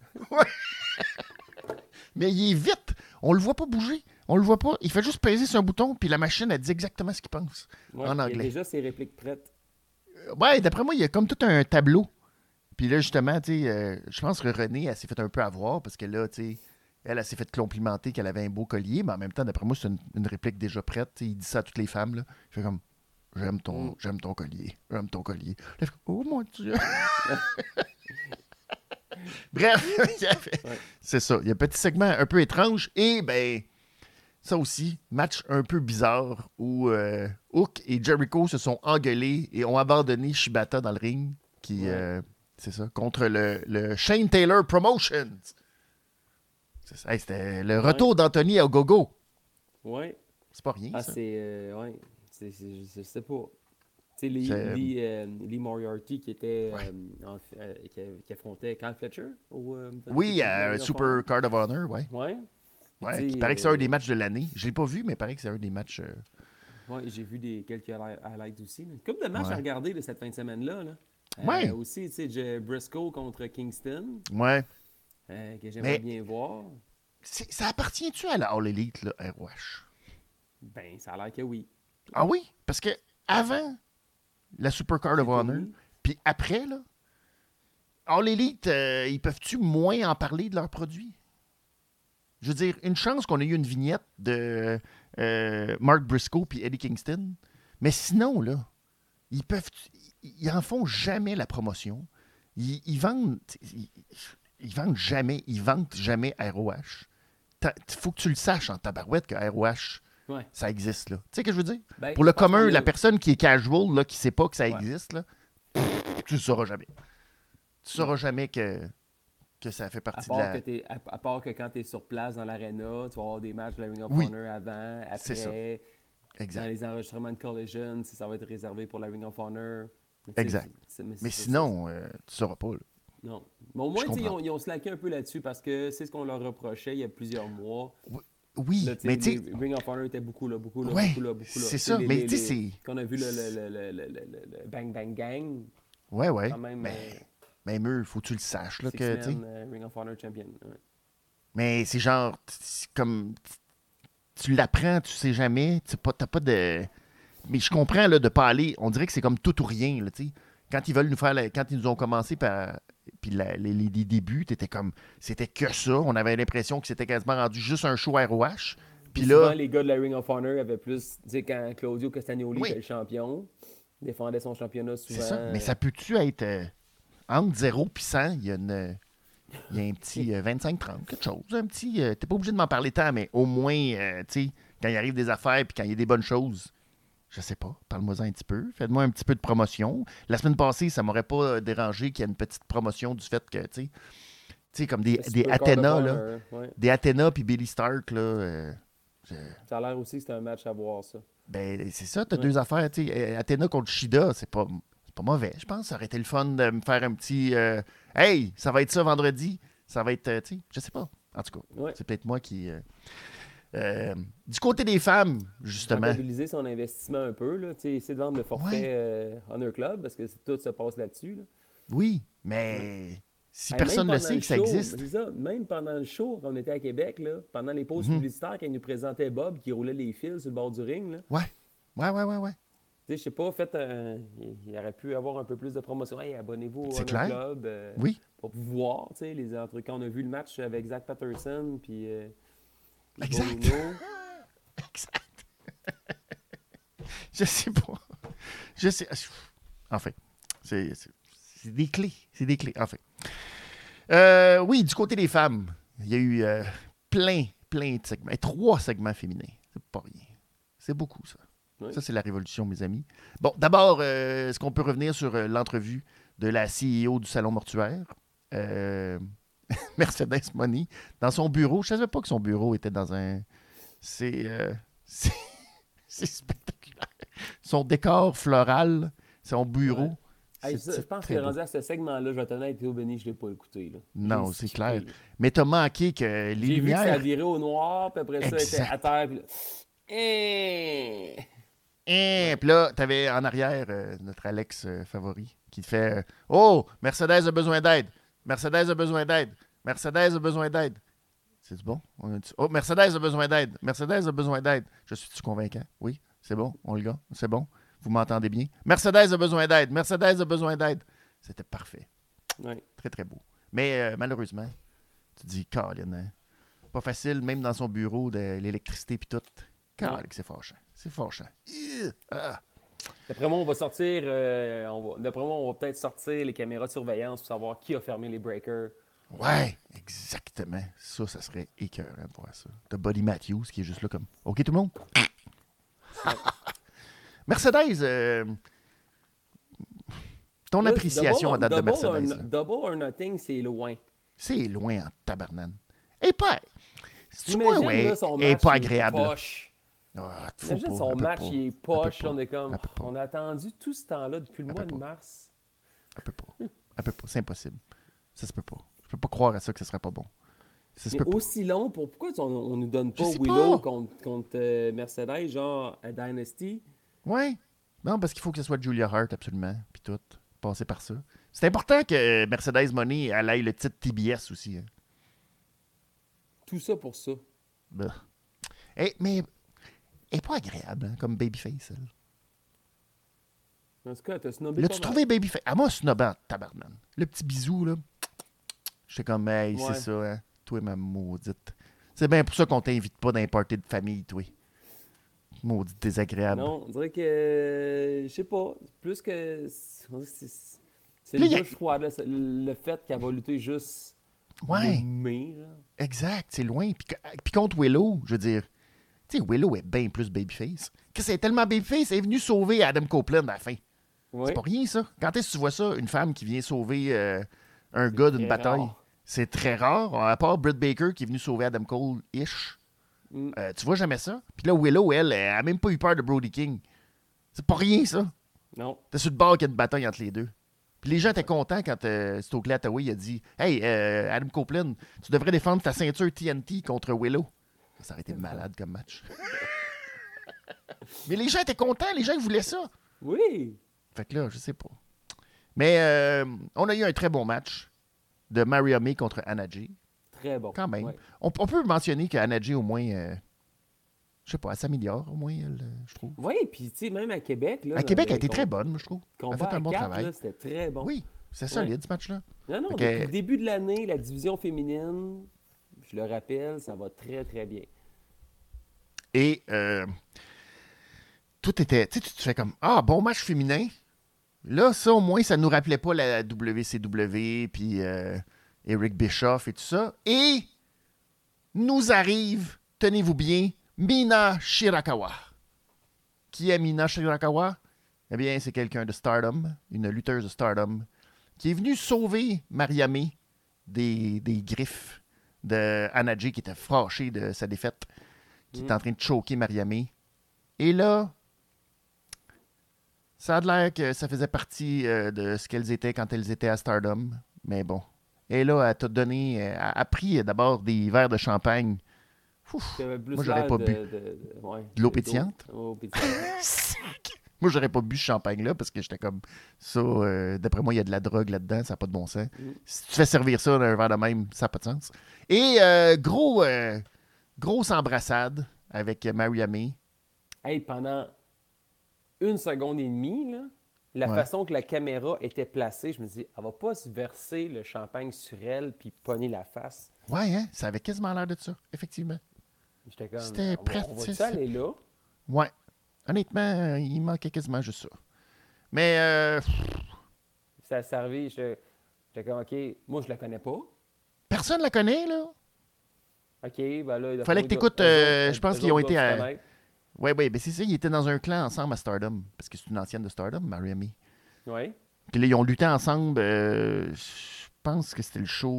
mais il est vite. On le voit pas bouger. On le voit pas. Il fait juste peser sur un bouton, puis la machine, elle dit exactement ce qu'il pense. Ouais, en il y a anglais. déjà ses répliques prêtes. Ouais, d'après moi, il y a comme tout un tableau. Puis là, justement, tu sais, euh, je pense que René, elle s'est fait un peu avoir parce que là, tu sais, elle, elle s'est fait complimenter qu'elle avait un beau collier, mais en même temps, d'après moi, c'est une, une réplique déjà prête. Tu sais, il dit ça à toutes les femmes, là. Il fait comme, j'aime ton, Mm. j'aime ton collier, j'aime ton collier. Là, elle fait, oh mon Dieu! Bref, il y avait- Ouais. c'est ça. Il y a un petit segment un peu étrange et, ben, ça aussi, match un peu bizarre où euh, Hook et Jericho se sont engueulés et ont abandonné Shibata dans le ring, qui, Ouais. euh, c'est ça, contre le, le Shane Taylor Promotions. C'est ça. Hey, c'était le retour d'Anthony à Gogo. Ouais. C'est pas rien, Ah, ça. c'est. Euh, ouais. C'est, c'est- je sais pas. Tu sais, Lee, C'est- Lee, euh, Lee Moriarty qui était. Ouais. euh, en- euh, qui, qui affrontait Kyle Fletcher au. euh, Oui, au- à au- un Super Card of Honor, ouais. Ouais. Ouais, Tu sais, il paraît que c'est un euh, des matchs de l'année. Je l'ai pas vu, mais il paraît que c'est un des matchs. euh, Ouais, j'ai vu des, quelques highli- highlights aussi. Une couple de matchs Ouais. à regarder de cette fin de semaine-là. Là. Euh, Ouais. aussi, tu sais, j'ai Briscoe contre Kingston, Ouais. euh, que j'aimerais Mais- bien voir. C'est- Ça appartient-tu à la All Elite, là, R O H? Ben, ça a l'air que oui. Ah oui? Parce que avant la Super Card of C'était Honor, oui. puis après, là, All Elite, euh, ils peuvent-tu moins en parler de leurs produits? Je veux dire, une chance qu'on ait eu une vignette de euh, Mark Briscoe puis Eddie Kingston. Mais sinon, là, ils peuvent. Ils, ils en font jamais la promotion. Ils, ils vendent. Ils, ils vendent jamais. Ils vendent jamais R O H. Il faut que tu le saches en tabarouette que R O H, Ouais. ça existe, là. Tu sais ce que je veux dire? Ben, Pour le je pense commun, qu'on a- la personne qui est casual, là, qui sait pas que ça Ouais. existe, là, tu le sauras jamais. Tu sauras jamais que, que ça fait À partie de part, la... que t'es- à, à part que quand tu es sur place dans l'aréna, tu vas avoir des matchs de la Ring of Oui. Honor avant, C'est ça. après, dans Exact. les enregistrements de Collision, si ça va être réservé pour la Ring of Honor. Mais tu sais, Exact. c'est- c'est- Mais c'est- sinon, euh, tu sauras pas, là. c'est- Non. Mais au moins, Je tu sais, ils comprends. ont, ils ont slacké un peu là-dessus parce que c'est ce qu'on leur reprochait il y a plusieurs mois. Oui, Là, tu sais, mais tu sais... les Ring of Honor était beaucoup là, beaucoup là, Ouais, beaucoup là, beaucoup là. c'est Tu sais, ça, les- mais les- tu sais, les- c'est- Qu'on a vu le, le, le, le, le, le- le Bang Bang Gang, Ouais, ouais. quand même, mais, euh, même eux, faut que tu le saches, là, six que, tu sais... men, euh, Ring of Honor champion. Ouais. Mais c'est genre, c'est comme, tu l'apprends, tu sais jamais, tu pas, t'as pas de... Mais je comprends, là, de pas aller, on dirait que c'est comme tout ou rien, là, tu sais. Quand ils veulent nous faire, la- quand ils nous ont commencé par, puis la- les, les- les débuts, t'étais comme, c'était que ça, on avait l'impression que c'était quasiment rendu juste un show R O H, puis Puis souvent, là, les gars de la Ring of Honor avaient plus, tu sais, quand Claudio Castagnoli Oui. était le champion, défendait son championnat c'est souvent. ça, mais ça peut-tu être, euh, entre zéro et cent, il y a une... Il y a un petit euh, vingt-cinq trente, quelque chose. Un petit. euh, t'es pas obligé de m'en parler tant, mais au moins, euh, tu sais, quand il arrive des affaires puis quand il y a des bonnes choses, je sais pas, parle-moi-en un petit peu. Faites-moi un petit peu de promotion. La semaine passée, ça m'aurait pas euh, dérangé qu'il y ait une petite promotion du fait que, tu sais, tu sais, comme des, C'est des Super Athena, Card of là. Honor, ouais. Des Athena puis Billy Stark, là. euh, je- Ça a l'air aussi que c'était un match à voir, ça. ben, c'est ça, t'as Ouais. deux affaires, tu sais. euh, Athena contre Shida, c'est pas, c'est pas mauvais, je pense. Ça aurait été le fun de me faire un petit. euh, hey, ça va être ça vendredi. Ça va être, euh, tu sais, je sais pas. En tout cas, Ouais. c'est peut-être moi qui. euh, euh, du côté des femmes, justement. Rentabiliser son investissement un peu, là. Tu sais, essayer de vendre le forfait Ouais. euh, Honor Club parce que c'est- tout se passe là-dessus, là. Oui, mais si Hey, personne même ne pendant sait le que ça show, existe. c'est ça, même pendant le show, quand on était à Québec, là, pendant les pauses Mhm. publicitaires, quand il nous présentait Bob qui roulait les fils sur le bord du ring, là, Ouais, ouais, ouais, ouais, ouais. tu sais, je sais pas, fait, un- il il aurait pu avoir un peu plus de promotion. Hey, abonnez-vous au C'est Honor clair. Club euh, Oui, pour voir, tu sais, les entre quand on a vu le match avec Zach Patterson puis euh, Exact. Bonino. exact. Je sais pas. Je sais. Enfin, c'est c'est- c'est des clés. C'est des clés, enfin. Euh, oui, du côté des femmes, il y a eu euh, plein, plein de segments. Et trois segments féminins. C'est pas rien. C'est beaucoup, ça. Oui. Ça, c'est la révolution, mes amis. Bon, d'abord, euh, est-ce qu'on peut revenir sur euh, l'entrevue de la C E O du Salon Mortuaire? Euh, Mercedes Money dans son bureau. Je ne savais pas que son bureau était dans un... C'est... euh, c'est... c'est spectaculaire. Son décor floral, son bureau. Ouais. Hey, ça, je pense que rendu à ce segment-là, je vais t'en être Théo Béni, je ne l'ai pas écouté. Là. Non, J'ai c'est skippé, clair. là. Mais t'as manqué que les J'ai lumières... vu que ça virait au noir, puis après ça, elle était Exact. à terre. Puis là... Eh! Et puis là, t'avais en arrière euh, notre Alex euh, favori qui te fait euh, Oh, Mercedes a besoin d'aide. Mercedes a besoin d'aide. Mercedes a besoin d'aide. C'est bon? On a dit, oh, Mercedes a besoin d'aide. Mercedes a besoin d'aide. Je suis-tu convaincant? Oui, c'est bon, on le gagne. C'est bon. Vous m'entendez bien? Mercedes a besoin d'aide. Mercedes a besoin d'aide. C'était parfait. Ouais. Très, très beau. Mais euh, malheureusement, tu te dis, Colin, hein, pas facile, même dans son bureau, de l'électricité puis tout. Colin, c'est fâchant. C'est fâchant. Ugh. Ah. D'après moi, on va sortir, euh, on va, d'après moi, on va peut-être sortir les caméras de surveillance pour savoir qui a fermé les breakers. Ouais, exactement. Ça, ça serait écœurant de voir ça. T'as Buddy Matthews qui est juste là comme, OK tout le monde? Mercedes, euh, ton Là, appréciation à double- date de double Mercedes, or- là. Double or nothing, c'est loin. C'est loin en tabarnane. Et pas... C'est Imagine, pas, ouais, là, son et match, pas il est agréable. là. poche. Ah, faut Imagine pas, son elle peut match, pas. il est Elle peut poche. pas. On est comme, Elle peut pas. on a attendu tout ce temps-là depuis le Elle mois peut de pas. mars. Elle peut pas. Elle peut pas. C'est impossible. Ça se peut pas. Je peux pas croire à ça que ce serait pas bon. Ça se Mais peut pas. aussi long, pour, pourquoi on, on nous donne pas Je sais Willow pas. contre, contre euh, Mercedes, genre à Dynasty? Ouais. Non, parce qu'il faut que ce soit Julia Hart, absolument. Puis tout. Passer par ça. C'est important que Mercedes Money elle aille le titre T B S aussi. Hein. Tout ça pour ça. Bah. Eh, mais elle est pas agréable, hein, comme Babyface. Elle. En tout cas, t'as snobé L'as-tu pas trouvé Babyface? Ah, moi, snobant, tabarnan. Le petit bisou, là. J'étais comme, hey, Ouais. c'est ça, hein. Toi, ma maudite. C'est bien pour ça qu'on t'invite pas dans les parties de famille, toi. Maudite mal. désagréable. Non, on dirait que, euh, je sais pas, plus que, on dirait que c'est c'est Là, une y a- douche froide, là, c'est le fait qu'elle va lutter juste Ouais. le mai, là. Exact, c'est loin. Puis, que- puis contre Willow, je veux dire, tu sais, Willow est bien plus Babyface. Que c'est tellement Babyface, elle est venue sauver Adam Copeland à la fin. Oui. C'est pas rien, ça. Quand est-ce que tu vois ça, une femme qui vient sauver euh, un gars d'une très bataille? rare. C'est très rare, à part Britt Baker qui est venu sauver Adam Cole-ish. Mm. Euh, tu vois jamais ça. Puis là, Willow, elle, elle a même pas eu peur de Brody King. C'est pas rien, ça. Non. T'es sur le bord qu'il y a une bataille entre les deux. Puis les gens étaient contents quand euh, Stokely Hathaway il a dit « Hey, euh, Adam Copeland, tu devrais défendre ta ceinture T N T contre Willow. » Ça aurait été malade comme match. Mais les gens étaient contents, les gens ils voulaient ça. Oui. Fait que là, je sais pas. Mais euh, on a eu un très bon match de Maria May contre Anna Jay. Très bon. Quand même. Ouais. On, on peut mentionner qu'Anna Jay, au moins, euh, je sais pas, elle s'améliore, au moins, elle, euh, je trouve. Oui, puis tu sais, même à Québec, là. À Québec, elle a le été com- très bonne, moi, je trouve. Elle a combat fait un à bon quatre, travail. là, c'était très bon. Oui, c'est solide, ce match-là. Non, non, Ok. depuis le début de l'année, la division féminine, je le rappelle, ça va très, très bien. Et euh, tout était. Tu sais, tu te fais comme Ah, bon match féminin. Là, ça, au moins, ça nous rappelait pas la W C W, puis euh, Eric Bischoff et tout ça. Et nous arrive, tenez-vous bien, Mina Shirakawa. Qui est Mina Shirakawa? Eh bien, c'est quelqu'un de Stardom, une lutteuse de Stardom, qui est venue sauver Mariamé des, des griffes de Anna Jay, qui était fâchée de sa défaite, qui Mm. est en train de choquer Mariamé. Et là, ça a l'air que ça faisait partie euh, de ce qu'elles étaient quand elles étaient à Stardom. Mais bon. Et là, elle t'a donné, elle a pris d'abord des verres de champagne. Ouf. J'avais plus Moi, j'aurais l'air pas de- bu. De, de- ouais, De l'eau d'eau. pétillante? Eau pétillante. Moi, j'aurais pas bu ce champagne-là parce que j'étais comme ça. euh, D'après moi, il y a de la drogue là-dedans, ça n'a pas de bon sens. Mm. Si tu fais servir ça dans un verre de même, ça n'a pas de sens. Et euh, gros, euh, grosse embrassade avec Maria May. Hey, pendant une seconde et demie, là, la Ouais. façon que la caméra était placée, je me dis, elle va pas se verser le champagne sur elle puis pogner la face. Ouais, hein? Ça avait quasiment l'air de ça, effectivement. J'étais comme, C'était on va- pratique, on va-tu ça. aller là? Ouais. Honnêtement, euh, il manquait quasiment juste ça. Mais, euh, Ça a servi, je- j'étais comme, OK, moi, je la connais pas. personne la connaît, là. OK, ben là... il a Fallait pas que eu de- t'écoutes, eux euh, autres- je pense eux qu'ils ont autres été doivent à- se connaître. Ouais, ouais, ben c'est ça, ils étaient dans un clan ensemble à Stardom. Parce que c'est une ancienne de Stardom, Maria May. Ouais. Puis là, ils ont lutté ensemble. euh, je pense que c'était le show.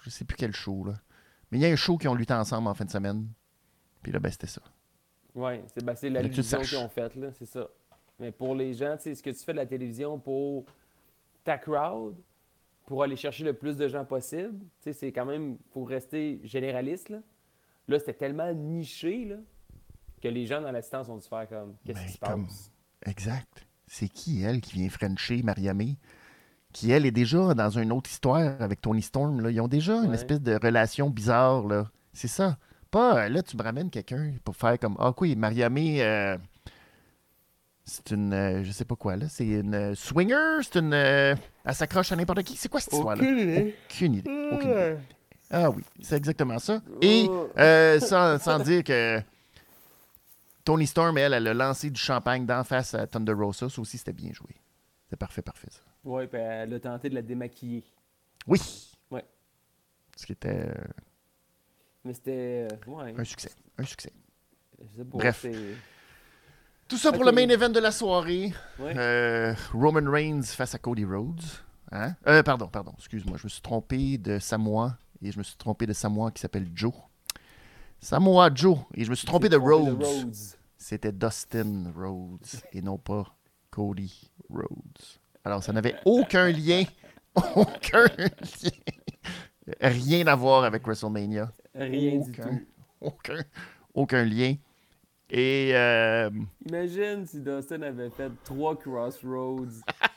Je sais plus quel show, là. Mais il y a un show qui ont lutté ensemble en fin de semaine. Puis là, ben, c'était ça. Oui, c'est ben, c'est la Là, tu télévision saches. qu'ils ont faite, là, c'est ça. Mais pour les gens, tu sais, ce que tu fais de la télévision pour ta crowd, pour aller chercher le plus de gens possible, tu sais, c'est quand même, pour rester généraliste, là. Là, c'était tellement niché, là, que les gens dans l'assistance ont dû faire comme, qu'est-ce Ben, qui se comme- passe? Exact. C'est qui, elle, qui vient frencher Mariamé? Qui, elle, est déjà dans une autre histoire avec Tony Storm. Là. Ils ont déjà une Ouais. espèce de relation bizarre. Là. C'est ça. Pas, euh, là, tu me ramènes quelqu'un pour faire comme, ah, quoi, Mariamé, euh, c'est une, euh, je sais pas quoi, là. C'est une euh, swinger? C'est une... euh, elle s'accroche à n'importe qui? C'est quoi cette histoire-là? Aucune idée. Aucune idée. Aucune idée. Ouais. Ah oui, c'est exactement ça. Et Oh. euh, sans, sans dire que Tony Storm, elle, elle a lancé du champagne d'en face à Thunder Rosa. Ça aussi, c'était bien joué. C'était parfait, parfait, ça. Oui, puis elle a tenté de la démaquiller. Oui. Ouais. Ce qui était euh, Mais c'était. euh, ouais. un succès. Un succès. Je sais pas, Bref. c'est- Tout ça pour Ok. le main event de la soirée. Ouais. Euh, Roman Reigns face à Cody Rhodes. Hein? Euh, pardon, pardon, excuse-moi. Je me suis trompé de Samoa et je me suis trompé de Samoa qui s'appelle Joe. Samoa Joe. Et je me suis trompé de trompé Rhodes. Rhodes. C'était Dustin Rhodes et non pas Cody Rhodes. Alors, ça n'avait aucun lien. Aucun lien. Rien à voir avec WrestleMania. Rien du Aucun. tout. Aucun, aucun lien. Et euh, Imagine si Dustin avait fait trois Crossroads.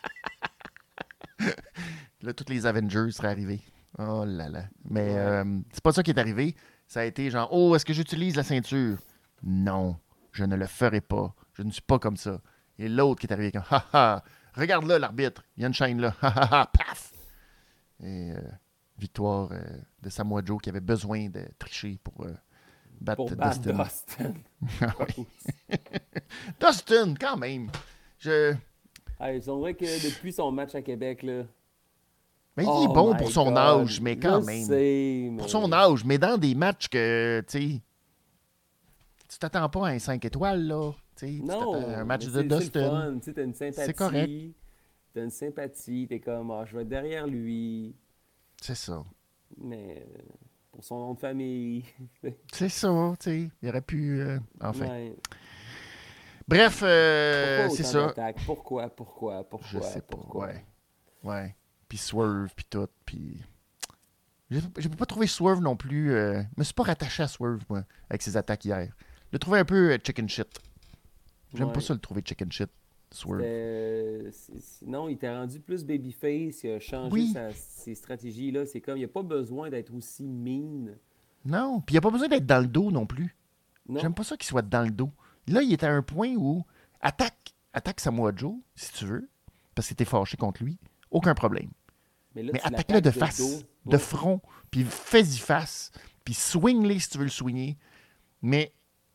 là, tous les Avengers seraient arrivés. Oh là là. Mais Ouais. euh, c'est pas ça qui est arrivé. Ça a été genre, oh, est-ce que j'utilise la ceinture? Non, je ne le ferai pas. Je ne suis pas comme ça. Et l'autre qui est arrivé comme, ha ha, regarde là l'arbitre, il y a une chaîne là, ha ha ha, paf! Et euh, victoire euh, de Samoa Joe qui avait besoin de tricher pour euh, battre Pour battre Dustin. Dustin. Ah oui. Dustin, quand même. Je... Hey, c'est vrai que depuis son match à Québec, là. Mais il oh est bon my pour son God, âge, mais quand je même. sais, mais- Pour son âge, mais dans des matchs que, tu sais, tu t'attends pas à un cinq étoiles, là. Tu sais, tu Non, t'attends à un match mais de c'est- c'est le Dustin. fun, tu sais, t'as une sympathie. C'est correct. T'as une sympathie, t'es comme, ah, je vais être derrière lui. C'est ça. Mais euh, pour son nom de famille. C'est ça, tu sais. Il aurait pu. euh, enfin. Ouais. Bref, euh, Pourquoi c'est autant ça. d'attaques? Pourquoi, pourquoi, pourquoi? Je sais pas. pourquoi? Ouais. Ouais. Puis Swerve, puis tout. Puis. J'ai j'ai pas trouvé Swerve non plus. Euh... Je me suis pas rattaché à Swerve, moi, avec ses attaques hier. Je l'ai trouvé un peu euh, chicken shit. J'aime Ouais. pas ça le trouver chicken shit, Swerve. C'était- c'est- c'est- Non, il t'a rendu plus babyface, il a changé Oui. sa- ses stratégies. Là. C'est comme, il n'y a pas besoin d'être aussi mean. Non. Puis il a pas besoin d'être dans le dos non plus. Non, J'aime pas ça qu'il soit dans le dos. Là, il est à un point où attaque, attaque Samoa Joe, si tu veux, parce que t'es fâché contre lui. Aucun problème. mais là, Mais tu attaque-le de l'attaques face, dos. de Ouais. front, puis fais-y face, puis swing-les si tu veux le swinger. Mais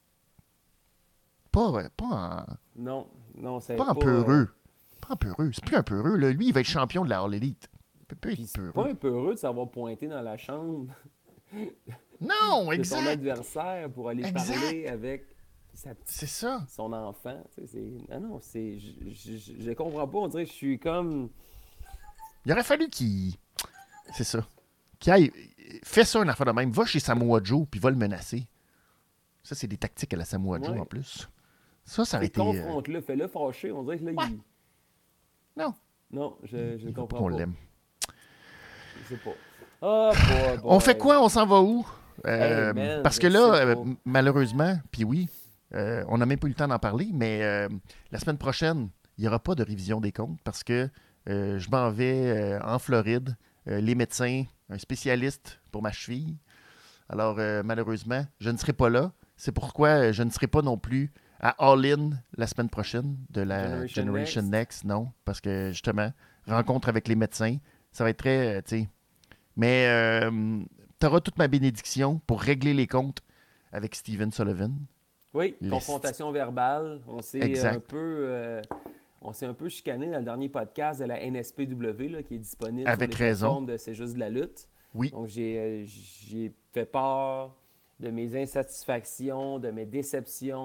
pas, euh, pas en, Non, non, c'est pas en pas, peureux. Pas en peureux. C'est plus un peureux. Là. Lui, il va être champion de la All Elite. Il peut plus Puis être c'est peureux. pas un peu heureux de s'avoir pointé dans la chambre Non, de son exact. adversaire pour aller Exact. parler avec sa petite- C'est ça. son enfant. Tu sais, c'est... Ah non, c'est... Je, je, je- je comprends pas. On dirait que je suis comme... Il aurait fallu qu'il. C'est ça. Qu'il aille. Fais ça une affaire de même. Va chez Samoa Joe, puis va le menacer. Ça, c'est des tactiques à la Samoa Joe Ouais. en plus. Ça, ça aurait C'est été. euh, confronte-le, fais-le fâcher. On dirait que là, Ouais. il... Non, Non, je, je il veut pas comprends qu'on pas. l'aime. Je sais pas. Ah, boy, boy. On fait quoi? On s'en va où? Euh, Hey, man, parce je que là, sais euh, pas. m- malheureusement, puis oui, euh, on n'a même pas eu le temps d'en parler, mais euh, la semaine prochaine, il n'y aura pas de révision des comptes parce que euh, je m'en vais euh, en Floride, euh, les médecins, un spécialiste pour ma cheville. Alors, euh, malheureusement, je ne serai pas là. C'est pourquoi euh, je ne serai pas non plus à All In la semaine prochaine de la Generation Generation Next. Next. Non, parce que justement, rencontre avec les médecins, ça va être très, euh, tu sais. Mais tu auras toute ma bénédiction pour régler les comptes avec Steven Sullivan. Oui, Les- confrontation verbale. On s'est Exact. un peu... euh, On s'est un peu chicané dans le dernier podcast de la N S P W là, qui est disponible Avec sur les raison. plateformes de C'est juste de la lutte. Oui. Donc, j'ai, euh, j'ai fait part de mes insatisfactions, de mes déceptions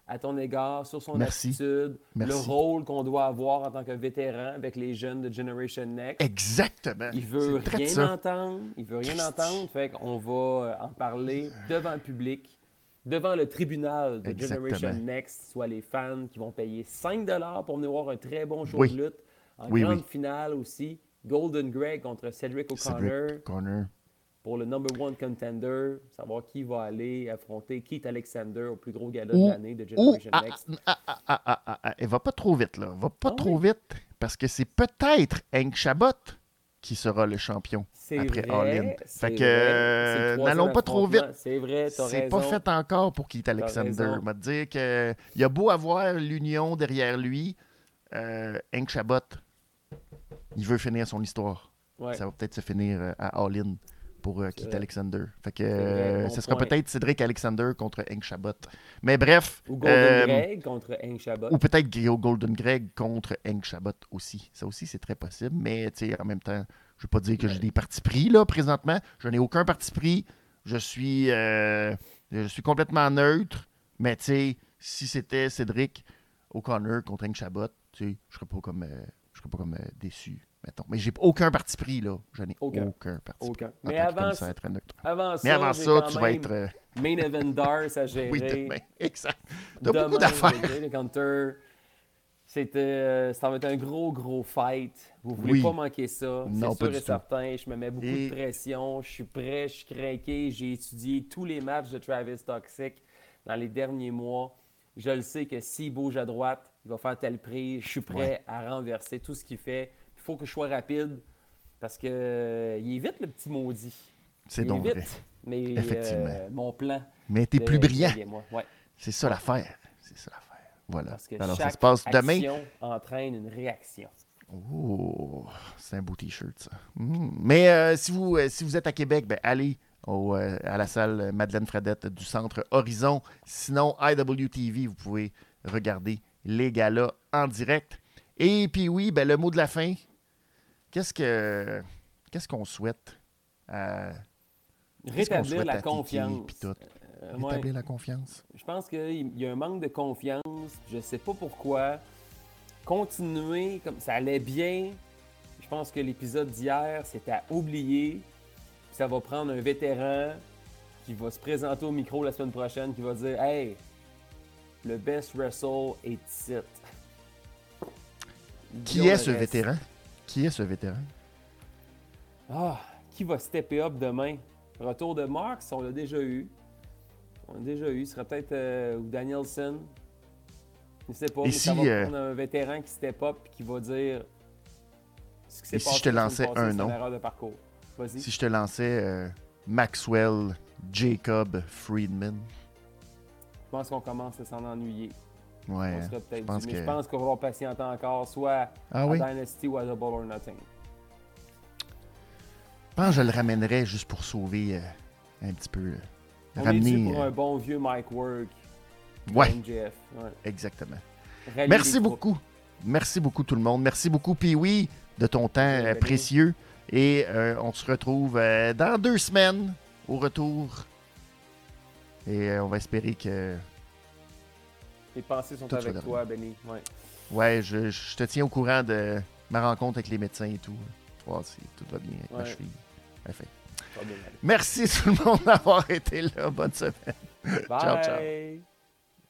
à ton égard, sur son Merci. attitude, Merci. le rôle qu'on doit avoir en tant que vétéran avec les jeunes de Generation Next. Exactement. Il veut C'est très rien ça. entendre. Il veut rien Christ. entendre. Fait qu'on va euh, en parler devant le public, devant le tribunal de Exactement. Generation Next, soit les fans qui vont payer cinq dollars pour venir voir un très bon show Oui. de lutte. En Oui, grande oui. finale aussi, Golden Greg contre Cedric O'Connor Cedric Connor. pour le number one contender, savoir qui va aller affronter Keith Alexander au plus gros gala Ou- de l'année de Ou, Generation ah, Next. ah, ah, ah, ah, ah, ah, elle va pas trop vite, là. Va pas Ah trop oui? vite, parce que c'est peut-être Hank Chabot qui sera le champion C'est après vrai, All In. c'est Fait que, vrai. euh, C'est le n'allons troisième pas trop affrontement. vite. C'est vrai, t'as C'est raison. pas fait encore pour Keith Alexander. raison. Je vais te dire que il a beau avoir l'union derrière lui, euh, Hank Chabot, il veut finir son histoire. Ouais. Ça va peut-être se finir euh, à All In pour euh, Keith vrai. Alexander. Fait que vrai, euh, bon ce sera point. peut-être Cedric Alexander contre Hank Chabot. Mais bref. Ou Golden euh, Greg contre Hank Chabot. Ou peut-être Grio Golden Greg contre Hank Chabot aussi. Ça aussi, c'est très possible. Mais tu sais, en même temps, je ne veux pas dire que j'ai des partis pris là présentement. Je n'ai aucun parti pris. Je suis, euh, je suis complètement neutre. Mais tu sais, si c'était Cédric O'Connor contre Hank Chabot, tu sais, je ne serais pas comme, euh, je serais pas comme euh, déçu. Mettons. Mais j'ai aucun parti pris là. Je n'ai Aucun. aucun, parti Aucun. pris. En Mais tant que avant, commissaire très neutre. avant ça, Mais avant j'ai ça, quand tu vas même être. euh, Main Event Dars à gérer. oui, demain. Exact. T'as Demain, beaucoup d'affaires. le Greg Hunter. C'était, euh, ça va être un gros, gros fight. Vous voulez Oui. pas manquer ça. Non, C'est pas sûr du et tout. certain. Je me mets beaucoup Et- de pression. Je suis prêt, je suis craqué. J'ai étudié tous les matchs de Travis Toxic dans les derniers mois. Je le sais que s'il bouge à droite, il va faire telle prise. Je suis prêt Ouais. à renverser tout ce qu'il fait. Il faut que je sois rapide parce que euh, il est vite, le petit maudit. C'est Il est donc vite. vrai. Mais Effectivement. euh, mon plan. Mais t'es de- plus brillant. de- moi. Ouais. C'est ça l'affaire. C'est ça l'affaire. Voilà. Parce que Alors, ça chaque se passe demain. action entraîne une réaction. Oh, c'est un beau t-shirt, ça. Mm. Mais euh, si, vous, euh, si vous êtes à Québec, ben, allez au, euh, à la salle Madeleine Fradette du Centre Horizon. Sinon, I W T V, vous pouvez regarder les galas en direct. Et puis oui, ben, le mot de la fin, qu'est-ce que qu'est-ce qu'on souhaite à... qu'est-ce qu'on Rétablir souhaite la à Tiki, confiance. puis tout? Euh, Rétablir ouais. la confiance. Je pense qu'il y a un manque de confiance. Je sais pas pourquoi. Continuer comme ça allait bien. Je pense que l'épisode d'hier, c'était à oublier. Puis ça va prendre un vétéran qui va se présenter au micro la semaine prochaine, qui va dire « Hey, le best wrestle est ici. » Qui Guillaume est ce Rest. vétéran? Qui est ce vétéran? Ah, qui va stepper up demain? Retour de Marks, on l'a déjà eu. On l'a déjà eu. Ce serait peut-être euh, ou Danielson. Je ne sais pas. Et mais si, ça va euh, prendre un vétéran qui step up et qui va dire ce qui s'est Et si passé je te la lançais semaine passée, un c'est nom? une erreur de parcours. Vas-y. Si je te lançais euh, Maxwell Jacob Friedman. Je pense qu'on commence à s'en ennuyer. Ouais, On serait je peut-être pense dû. que... Mais je pense qu'on va patienter encore, soit Ah à oui? Dynasty ou à Double or Nothing. Je pense que je le ramènerais juste pour sauver euh, un petit peu. euh, On est ramener. dû pour euh, un bon vieux Mike Work. ouais, M J F. Ouais. exactement. Rallier Merci les troupes. beaucoup. Merci beaucoup tout le monde. Merci beaucoup, Pee-Wee, de ton temps Merci, euh, Benny. précieux. Et euh, on se retrouve euh, dans deux semaines au retour. Et euh, on va espérer que... Les pensées sont Tout soit avec toi, Benny. Ouais. Ouais, je, je te tiens au courant de ma rencontre avec les médecins et tout. Voir si tout va bien avec ma Ouais. cheville. Parfait. Pas bien aller. Merci tout le monde d'avoir été là. Bonne semaine. Bye. Ciao, ciao.